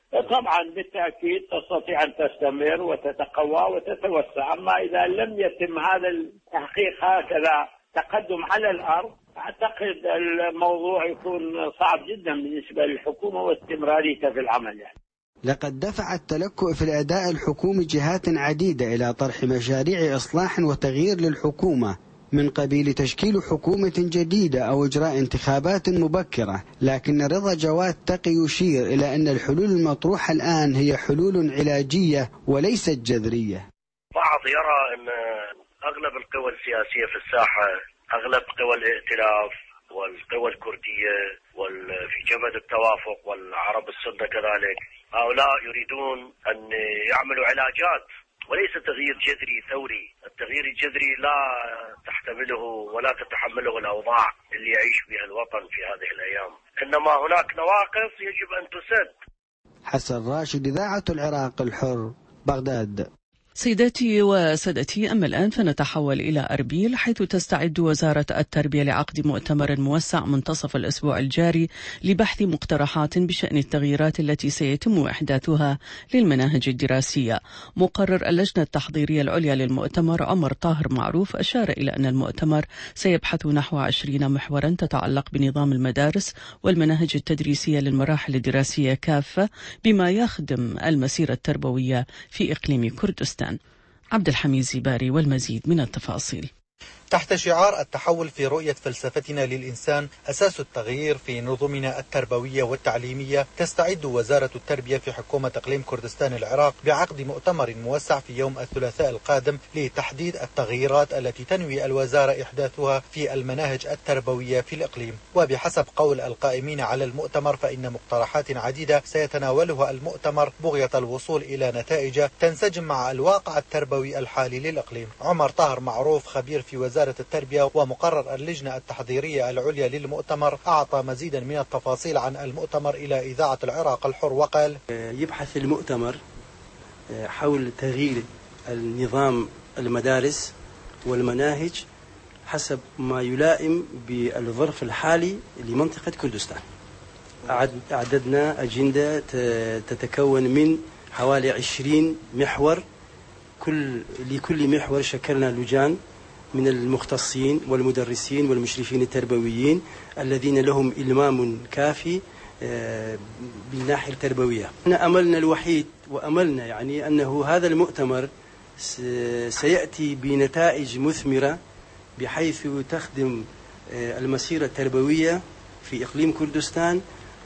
طبعا بالتأكيد تستطيع أن تستمر وتتقوى وتتوسع. أما إذا لم يتم هذا التحقيق هكذا تقدم على الأرض، أعتقد الموضوع يكون صعب جدا بالنسبة للحكومة واستمراريتها في العمل يعني. لقد دفع التلكؤ في الأداء الحكومي جهات عديدة إلى طرح مشاريع إصلاح وتغيير للحكومة من قبيل تشكيل حكومة جديدة أو إجراء انتخابات مبكرة، لكن رضا جواد تقي يشير إلى أن الحلول المطروحة الآن هي حلول علاجية وليست جذرية. بعض يرى أن أغلب القوى السياسية في الساحة، أغلب قوى الائتلاف والقوى الكردية وفي جبهة التوافق والعرب السنة كذلك، هؤلاء يريدون أن يعملوا علاجات وليس تغيير جذري ثوري. التغيير الجذري لا تحتمله ولا تتحمله الأوضاع اللي يعيش بها الوطن في هذه الأيام، إنما هناك نواقص يجب أن تسد. حسن راشد، إذاعة العراق الحر، بغداد. سيداتي وسادتي، أما الآن فنتحول إلى أربيل، حيث تستعد وزارة التربية لعقد مؤتمر موسع منتصف الأسبوع الجاري لبحث مقترحات بشأن التغييرات التي سيتم إحداثها للمناهج الدراسية. مقرر اللجنة التحضيرية العليا للمؤتمر عمر طاهر معروف أشار إلى أن المؤتمر سيبحث نحو 20 محورا تتعلق بنظام المدارس والمناهج التدريسية للمراحل الدراسية كافة، بما يخدم المسيرة التربوية في إقليم كردستان. عبد الحميد زباري والمزيد من التفاصيل. تحت شعار التحول في رؤية فلسفتنا للإنسان أساس التغيير في نظمنا التربوية والتعليمية، تستعد وزارة التربية في حكومة إقليم كردستان العراق بعقد مؤتمر موسع في يوم الثلاثاء القادم لتحديد التغييرات التي تنوي الوزارة إحداثها في المناهج التربوية في الإقليم. وبحسب قول القائمين على المؤتمر فإن مقترحات عديدة سيتناولها المؤتمر بغية الوصول إلى نتائج تنسجم مع الواقع التربوي الحالي للإقليم. عمر طاهر معروف خبير في وزارة التربية ومقرر اللجنة التحضيرية العليا للمؤتمر أعطى مزيدا من التفاصيل عن المؤتمر إلى إذاعة العراق الحر وقال: يبحث المؤتمر حول تغيير النظام المدارس والمناهج حسب ما يلائم بالظرف الحالي لمنطقة كردستان. أعددنا أجندة تتكون من حوالي 20 محور، لكل محور شكلنا لجان من المختصين والمدرسين والمشرفين التربويين الذين لهم إلمام كافي بالناحية التربوية. أملنا الوحيد وأملنا يعني أنه هذا المؤتمر سيأتي بنتائج مثمرة بحيث تخدم المسيرة التربوية في إقليم كردستان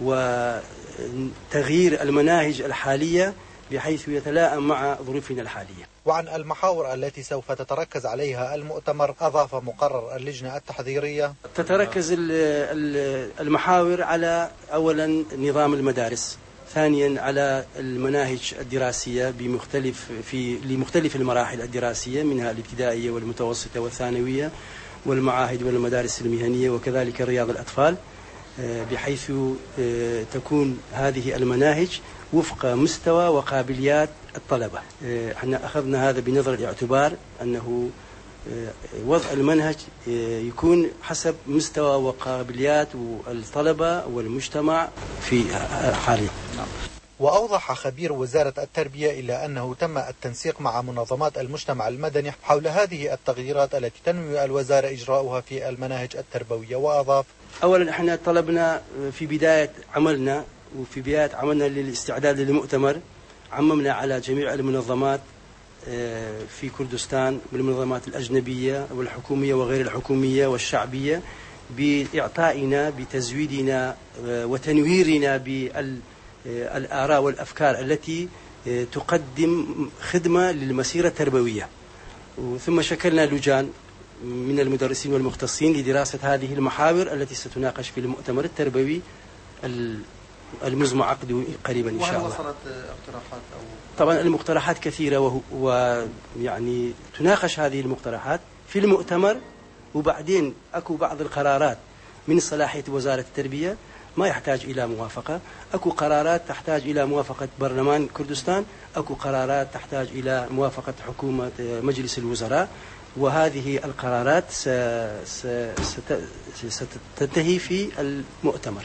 وتغيير المناهج الحالية بحيث يتلائم مع ظروفنا الحالية. وعن المحاور التي سوف تتركز عليها المؤتمر أضاف مقرر اللجنة التحضيرية: تتركز المحاور على أولا نظام المدارس، ثانيا على المناهج الدراسية لمختلف المراحل الدراسية منها الابتدائية والمتوسطة والثانوية والمعاهد والمدارس المهنية وكذلك رياض الأطفال، بحيث تكون هذه المناهج وفق مستوى وقابليات الطلبة. احنا أخذنا هذا بنظر الاعتبار أنه وضع المنهج يكون حسب مستوى وقابليات الطلبة والمجتمع في حاليا. وأوضح خبير وزارة التربية إلى أنه تم التنسيق مع منظمات المجتمع المدني حول هذه التغييرات التي تنوي الوزارة إجراؤها في المناهج التربوية. وأضاف: أولا احنا طلبنا في بداية عملنا للاستعداد للمؤتمر، عممنا على جميع المنظمات في كردستان والمنظمات الأجنبية والحكومية وغير الحكومية والشعبية بإعطائنا بتزويدنا وتنويرنا بالآراء والأفكار التي تقدم خدمة للمسيرة التربوية. ثم شكلنا لجان من المدرسين والمختصين لدراسة هذه المحاور التي ستناقش في المؤتمر التربوي المزمع عقده قريبا إن شاء الله. وصلت اقتراحات طبعا المقترحات كثيرة ويعني تناقش هذه المقترحات في المؤتمر، وبعدين أكو بعض القرارات من صلاحية وزارة التربية ما يحتاج إلى موافقة، أكو قرارات تحتاج إلى موافقة برلمان كردستان، أكو قرارات تحتاج إلى موافقة حكومة مجلس الوزراء، وهذه القرارات ستنتهي في المؤتمر.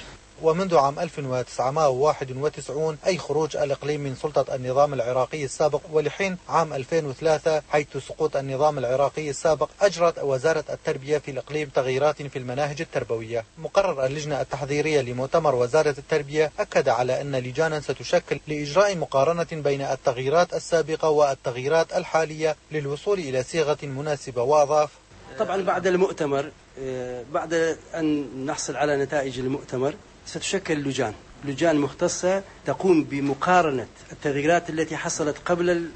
ومنذ عام 1991 أي خروج الإقليم من سلطة النظام العراقي السابق، ولحين عام 2003 حيث سقوط النظام العراقي السابق أجرت وزارة التربية في الإقليم تغييرات في المناهج التربوية. مقرر اللجنة التحضيرية لمؤتمر وزارة التربية أكد على أن لجانا ستشكل لإجراء مقارنة بين التغييرات السابقة والتغييرات الحالية للوصول إلى صيغة مناسبة. وأضاف: طبعا بعد المؤتمر، بعد أن نحصل على نتائج المؤتمر ستشكل لجان مختصة تقوم بمقارنة التغييرات التي حصلت قبل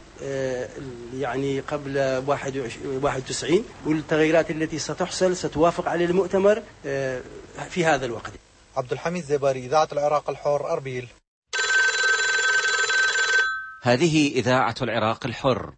قبل 91 والتغييرات التي ستحصل ستوافق على المؤتمر في هذا الوقت. عبد الحميد زباري، إذاعة العراق الحر، أربيل. هذه إذاعة العراق الحر.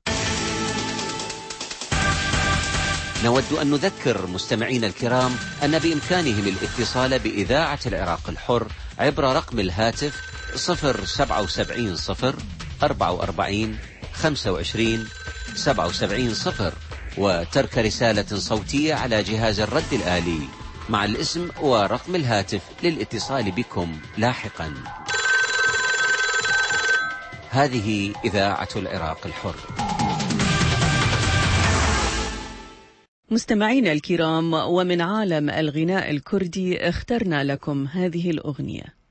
نود أن نذكر مستمعين الكرام أن بإمكانهم الاتصال بإذاعة العراق الحر عبر رقم الهاتف 077 0 44 25 77 0 وترك رسالة صوتية على جهاز الرد الآلي مع الاسم ورقم الهاتف للاتصال بكم لاحقا. هذه إذاعة العراق الحر. مستمعينا الكرام، ومن عالم الغناء الكردي اخترنا لكم هذه الأغنية.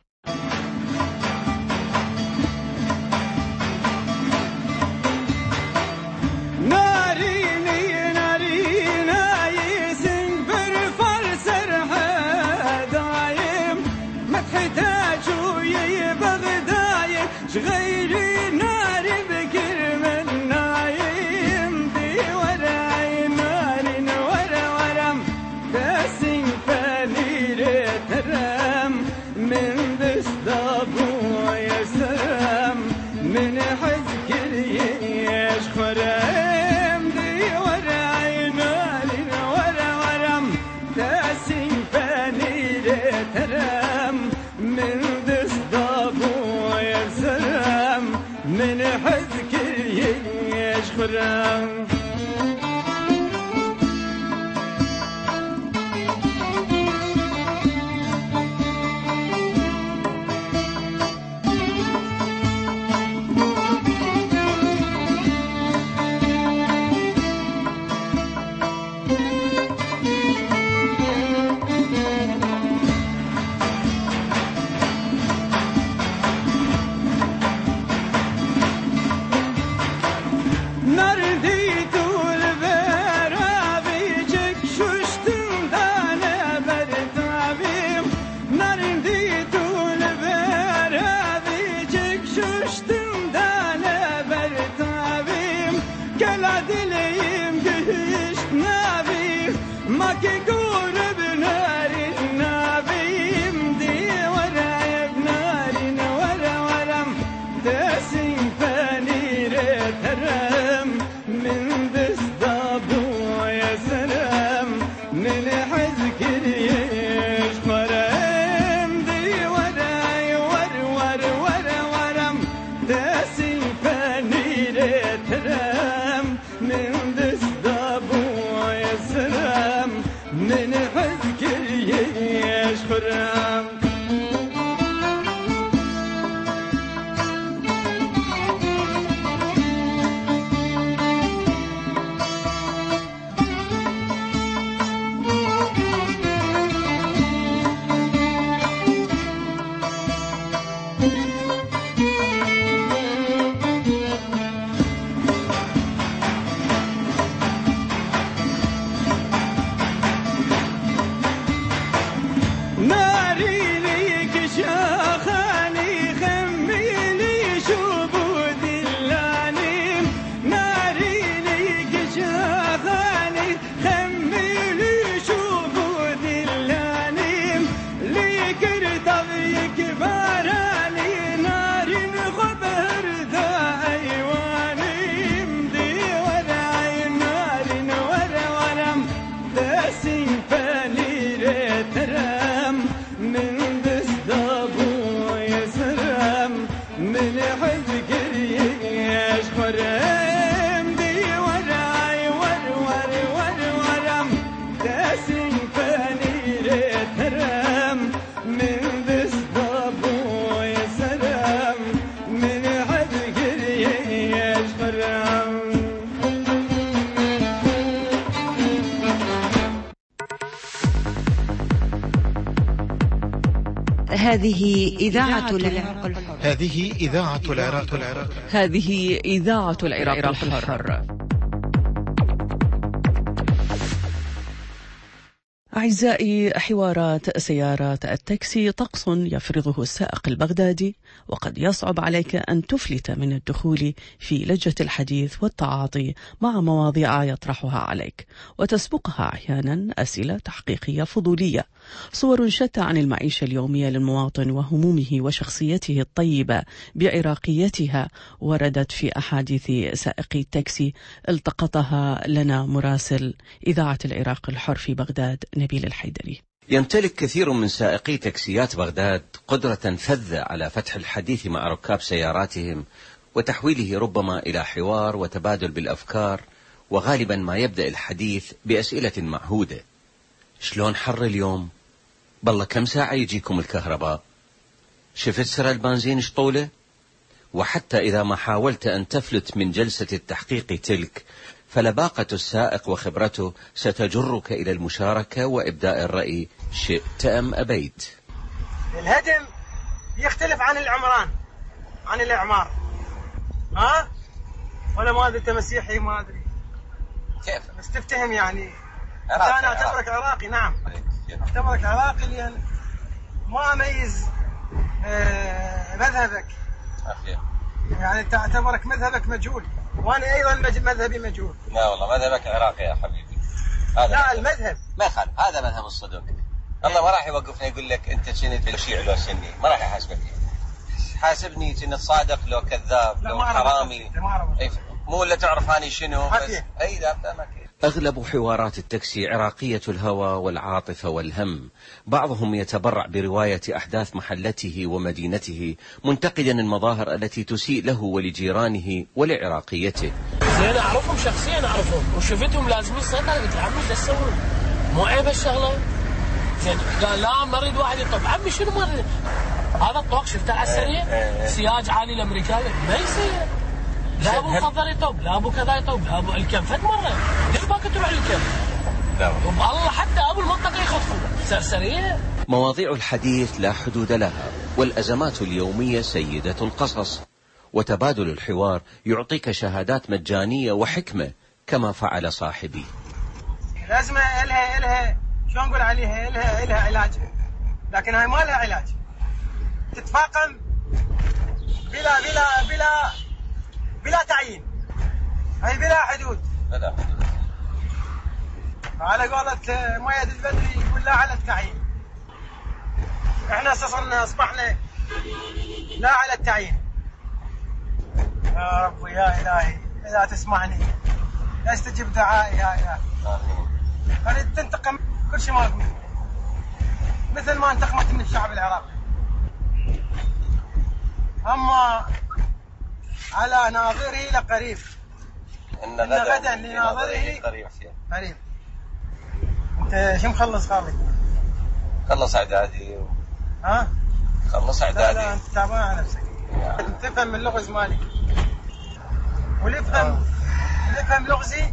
هذه إذاعة العراق الحر. هذه إذاعة العراق الحر. هذه إذاعة العراق الحر. أعزائي، حوارات سيارات التاكسي طقس يفرضه السائق البغدادي، وقد يصعب عليك أن تفلت من الدخول في لجة الحديث والتعاطي مع مواضيع يطرحها عليك، وتسبقها أحيانا أسئلة تحقيقية فضولية. صور شتى عن المعيشة اليومية للمواطن وهمومه وشخصيته الطيبة بعراقيتها وردت في أحاديث سائقي التاكسي التقطها لنا مراسل إذاعة العراق الحر في بغداد نبيل الحيدري. يمتلك كثير من سائقي تاكسيات بغداد قدرة فذة على فتح الحديث مع ركاب سياراتهم وتحويله ربما إلى حوار وتبادل بالأفكار، وغالبا ما يبدأ الحديث بأسئلة معهودة: شلون حر اليوم؟ بالله كم ساعة يجيكم الكهرباء؟ شفت سر البنزين شطولة؟ وحتى إذا ما حاولت أن تفلت من جلسة التحقيق تلك، فلباقة السائق وخبرته ستجرك إلى المشاركة وإبداء الرأي شئت أم أبيت. الهدم يختلف عن العمران، عن الإعمار. ولا ما أدري أنت مسيحي، ما أدري كيف بس تفتهم يعني. أنا أعتبرك عراقي. نعم أعتبرك عراقي لأن ما أميز مذهبك. يعني تعتبرك مذهبك مجهول، وأنا أيضا مذهبي مجهول. لا والله مذهبك عراقي يا حبيبي. لا المذهب ما يخالف، هذا مذهب الصدق. الله ما راح يوقفني يقول لك أنت كنت شيعي لو سني، ما راح يحاسبك. حاسبني كنت صادق لو كذاب لو حرامي. مو اللي تعرف أني شنو بس. أي لا أغلب حوارات التاكسي عراقية الهوى والعاطفة والهم. بعضهم يتبرع برواية أحداث محلته ومدينته، منتقدا المظاهر التي تسيء له ولجيرانه ولعراقيته. زين أعرفهم شخصيا، أعرفهم وشفتهم لازمين سيطرة. قلت له عمي شو تسوون؟ مو عيب الشغلة؟ زين قال لا مريض واحد يطب. عمي شنو مريض؟ هذا الطوق شفته على السريع، سياج عالي الأمريكي ما يصير. لا ابو خضر يطب، لا ابو كذا يطب، لا ابو الكنفت مره ليش باك تروح للكنف؟ لا والله حتى ابو المنطقه يخطفوا سرسريه. مواضيع الحديث لا حدود لها، والازمات اليوميه سيده القصص، وتبادل الحوار يعطيك شهادات مجانيه وحكمه كما فعل صاحبي. الازمه لها شلون نقول عليها، لها علاج، لكن هاي ما لها علاج. تتفاقم بلا بلا بلا بلا تعيين، هي بلا حدود. على قولة مؤيد البدري يقول لا على التعيين. احنا اصبحنا لا على التعيين. يا رب يا إلهي إذا تسمعني استجب دعائي يا إلهي. أريد تنتقم كل شيء ما أقول، مثل ما انتقمت من الشعب العراقي. أما على ناظره لقريب، إن غدا لناظره قريب. أنت شو مخلص خالد؟ خلص إعدادي خلص إعدادي. لا أنت تعبان على نفسك. تفهم اللغز مالي، واللي يفهم لغزي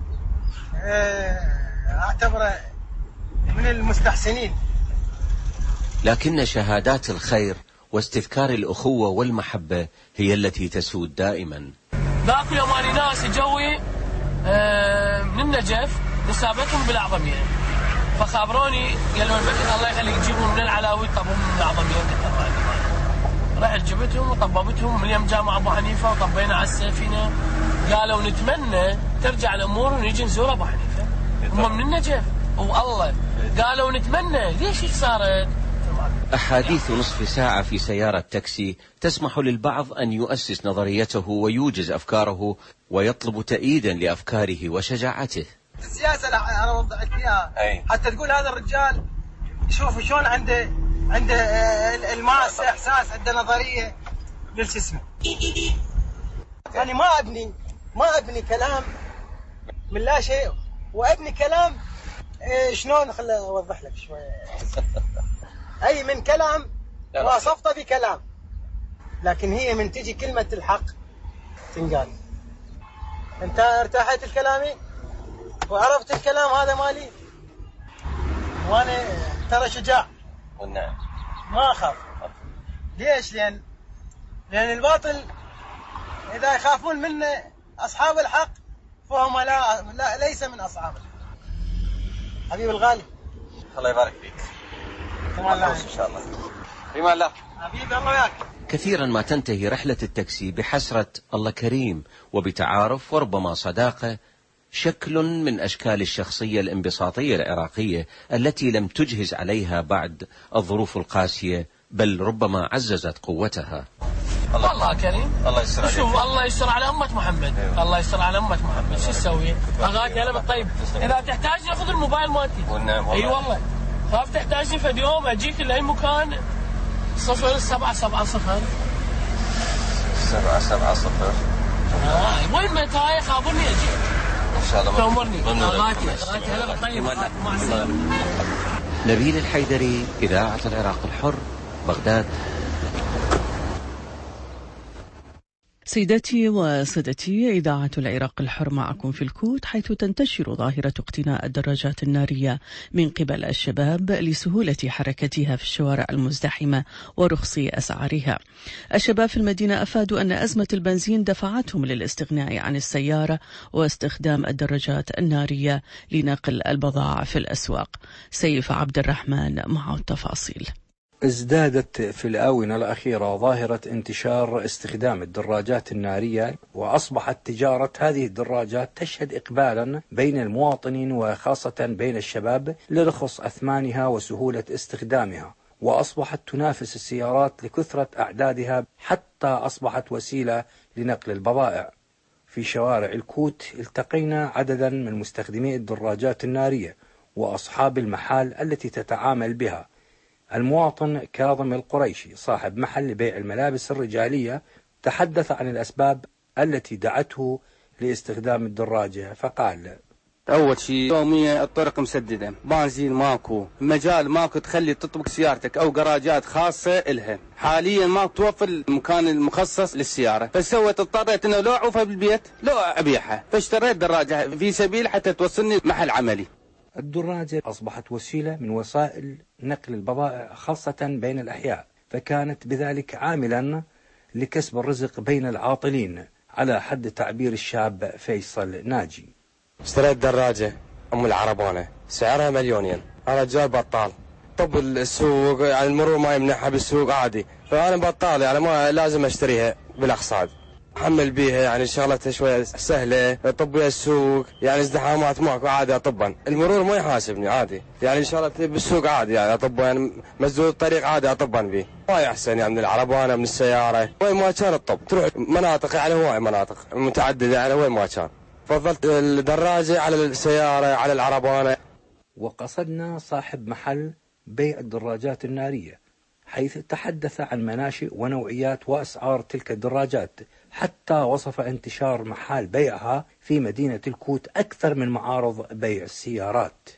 أعتبره من المستحسنين. لكن شهادات الخير واستذكار الأخوة والمحبة هي التي تسود دائما. ذاك يوم أنا ناس جوي من النجف نسابتهم بالأعظمية، فخابروني قالوا البكر الله يخليك تجيبهم من العلاوي طبهم من الأعظمية. رحت جبتهم وطببتهم من يوم جامع أبو حنيفة وطبينا على السفينة. قالوا نتمنى ترجع الأمور ونيجي نزور أبو حنيفة، هم من النجف والله قالوا نتمنى. ليش صارت؟ أحاديث نصف ساعة في سيارة تاكسي تسمح للبعض أن يؤسس نظريته ويوجز أفكاره ويطلب تأييدا لأفكاره وشجاعته. السياسة أنا وضعت فيها حتى تقول هذا الرجال شوف شلون عنده الماس إحساس، عنده نظرية للجسم. يعني ما أبني كلام من لا شيء، وأبني كلام شلون خليني أوضح لك شوية. أي من كلام وصفته بكلام، لكن هي من تجي كلمة الحق تنقال. أنت ارتاحت الكلامي وعرفت الكلام هذا مالي، وأنا ترى شجاع. نعم ما أخاف. ليش؟ لأن الباطل إذا يخافون منه أصحاب الحق فهم لا ليس من أصحاب الحق. حبيب الغالي الله يبارك فيك. الله إن شاء الله. بما الله. حبيبي الله وياك. كثيرا ما تنتهي رحلة التاكسي بحسرة الله كريم وبتعارف وربما صداقة، شكل من أشكال الشخصية الانبساطية العراقية التي لم تجهز عليها بعد الظروف القاسية، بل ربما عززت قوتها. الله كريم. الله يستر عليك. شوف الله يستر على أمة محمد. الله يستر على أمة محمد. شو تسوي؟ أغاثي أنا بالطيب. إذا تحتاجني أخذ الموبايل مالتي. أي والله. خاف تحتاجني في اليوم أجيك لأي مكان. 0770 770. وين ما تاي خابرني أجيك. إن شاء الله. تأمرني. أغاثي هلا بالطيب. مع السلامة. نبيل الحيدري، إذاعة العراق الحر، بغداد. سيداتي وسادتي، إذاعة العراق الحر معكم في الكوت، حيث تنتشر ظاهرة اقتناء الدراجات النارية من قبل الشباب لسهولة حركتها في الشوارع المزدحمة ورخص أسعارها. الشباب في المدينة أفادوا أن أزمة البنزين دفعتهم للاستغناء عن السيارة واستخدام الدراجات النارية لنقل البضائع في الأسواق. سيف عبد الرحمن مع التفاصيل. ازدادت في الآونة الأخيرة ظاهرة انتشار استخدام الدراجات النارية، وأصبحت تجارة هذه الدراجات تشهد إقبالا بين المواطنين وخاصة بين الشباب لرخص أثمانها وسهولة استخدامها، وأصبحت تنافس السيارات لكثرة أعدادها، حتى أصبحت وسيلة لنقل البضائع. في شوارع الكوت التقينا عددا من مستخدمي الدراجات النارية وأصحاب المحال التي تتعامل بها. المواطن كاظم القريشي صاحب محل بيع الملابس الرجالية تحدث عن الأسباب التي دعته لاستخدام الدراجة، فقال: أول شيء يوميا الطرق مسددة، بنزين ماكو، مجال ماكو تخلي تطبق سيارتك أو جراجات خاصة إلها. حاليا ما توفر المكان المخصص للسيارة، فسويت اضطريت إنه لو أعوفها بالبيت لو أبيعها، فاشتريت دراجة في سبيل حتى توصلني محل عملي. الدراجة أصبحت وسيلة من وسائل نقل البضائع خاصة بين الأحياء، فكانت بذلك عاملا لكسب الرزق بين العاطلين، على حد تعبير الشاب فيصل ناجي. اشتريت دراجة أم العربانة سعرها 1,000,000. أنا رجال بطال، طب السوق يعني المرور ما يمنحها بالسوق عادي، فأنا بطال يعني ما لازم أشتريها بالأقساط. حمل بيها يعني شغلتها شوية سهلة، طب بيها السوق يعني ازدحامات ماكو عادي أطبا، المرور ما يحاسبني عادي، يعني شغلتها بالسوق عادي يعني أطبا، يعني مسدود الطريق عادي أطبا بيه. هواي أحسن يعني من العربانة من السيارة، وين ما كان الطب تروح مناطق يعني هواي مناطق متعددة يعني وين ما كان. فضلت الدراجة على السيارة على العربانة. وقصدنا صاحب محل بيع الدراجات النارية، حيث تحدث عن مناشئ ونوعيات وأسعار تلك الدراجات، حتى وصف انتشار محال بيعها في مدينة الكوت أكثر من معارض بيع السيارات.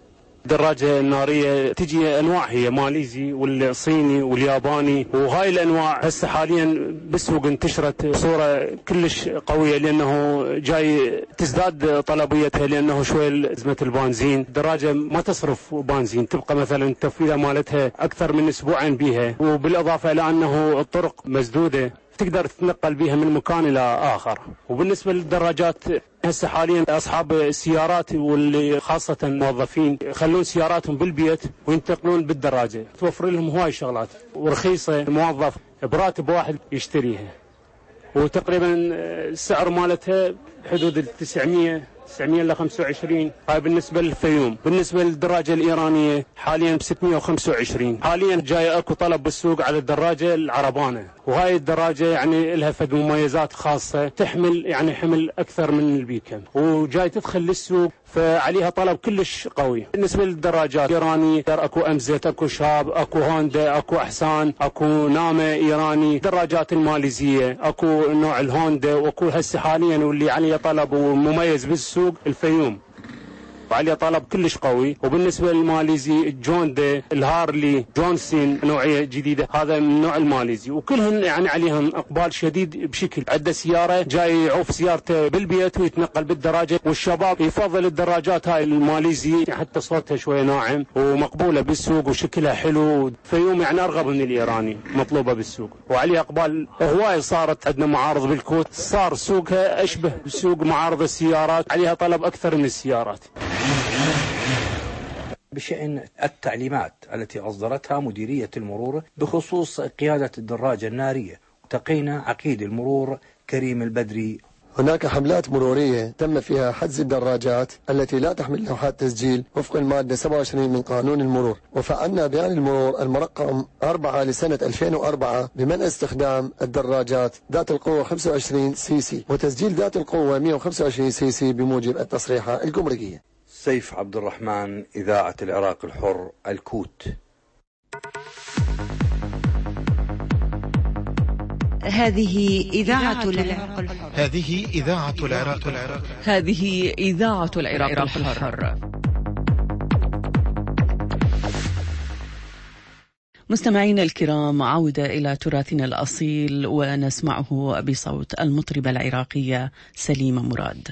الدراجة النارية تجي أنواع، هي ماليزي والصيني والياباني، وهاي الأنواع هسه حاليا بالسوق انتشرت بصورة كلش قوية، لأنه جاي تزداد طلبيتها، لأنه شوي أزمة البنزين. الدراجة ما تصرف بنزين، تبقى مثلا التفويلة مالتها أكثر من أسبوعين بيها، وبالإضافة إلى أنه الطرق مسدودة تقدر تتنقل بها من مكان إلى آخر. وبالنسبة للدراجات هسه حاليا أصحاب السيارات واللي خاصة موظفين يخلون سياراتهم بالبيت وينتقلون بالدراجة، توفر لهم هواي شغلات ورخيصة، الموظف براتب واحد يشتريها، وتقريبا السعر مالتها حدود 900 ل 25. هاي بالنسبة للفيوم. بالنسبة للدراجة الإيرانية حاليا ب 625. حاليا جاي اكو طلب بالسوق على الدراجة العربانة، وهاي الدراجة يعني لها فد مميزات خاصة، تحمل يعني حمل أكثر من البيكم، وجاي تدخل للسوق فعليها طلب كلش قوي. بالنسبة للدراجات الإيرانية اكو أمزت، اكو شاب، اكو هوندا، اكو أحسان، اكو نامة إيراني. الدراجات الماليزية اكو نوع الهوندا، واكو هسه حاليا واللي عليه طلب ومميز بالسوق الفيوم. وعليه طلب كلش قوي. وبالنسبة للماليزي جوندا الهارلي جونسون نوعية جديدة، هذا من النوع الماليزي، وكلهن يعني عليهم إقبال شديد بشكل. عنده سيارة جاي يعوف سيارته بالبيت ويتنقل بالدراجة، والشباب يفضل الدراجات هاي الماليزي حتى صوتها شوية ناعم ومقبولة بالسوق وشكلها حلو. فيوم يعني أرغب من الإيراني، مطلوبة بالسوق وعليها إقبال هواي. صارت عندنا معارض بالكوت، صار سوقها أشبه بسوق معارض السيارات، عليها طلب أكثر من السيارات. بشأن التعليمات التي أصدرتها مديرية المرور بخصوص قيادة الدراجة النارية، تقينا عقيد المرور كريم البدري. هناك حملات مرورية تم فيها حجز الدراجات التي لا تحمل لوحات تسجيل وفق المادة 27 من قانون المرور، وفعلنا بيان المرور المرقم 4 لسنة 2004 بمنع استخدام الدراجات ذات القوة 25 سي سي وتسجيل ذات القوة 125 سي سي بموجب التصريحة الجمركية. سيف عبد الرحمن، إذاعة العراق الحر، الكوت. هذه إذاعة العراق الحر. هذه إذاعة العراق الحر. هذه إذاعة العراق الحر. مستمعينا الكرام، عودة إلى تراثنا الأصيل ونسمعه بصوت المطربة العراقية سليمة مراد.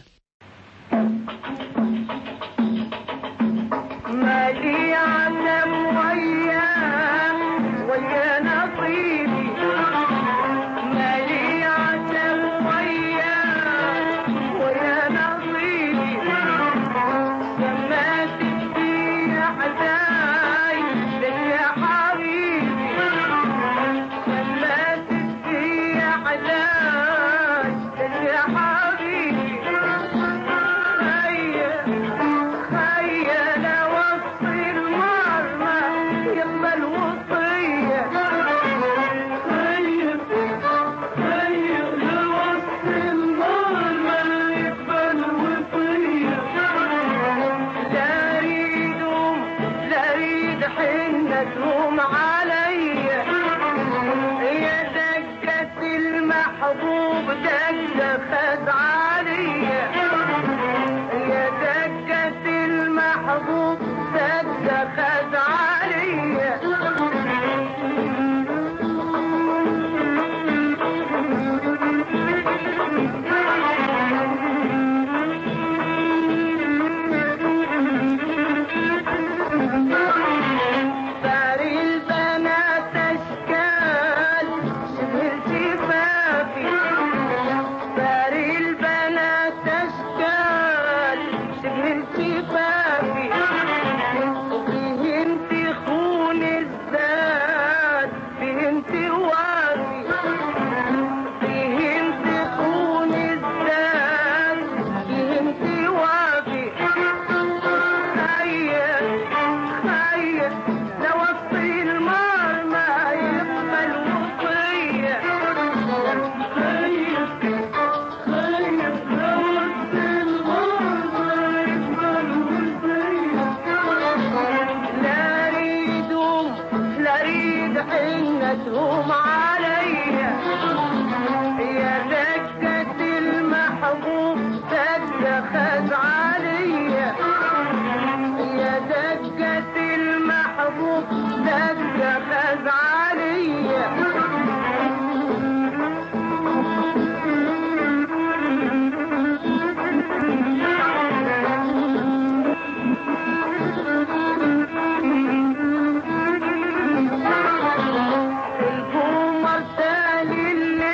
القمر تالي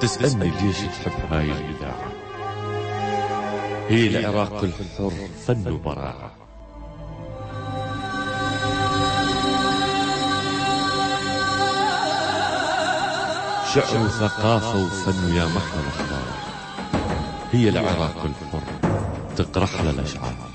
تسألني ليش تحب هاي الإذاعة؟ هي العراق الحر فن وبراعة. شعر وثقافة وفن ويا محلى الأخبار. هي العراق الحر تقرح للأشعار.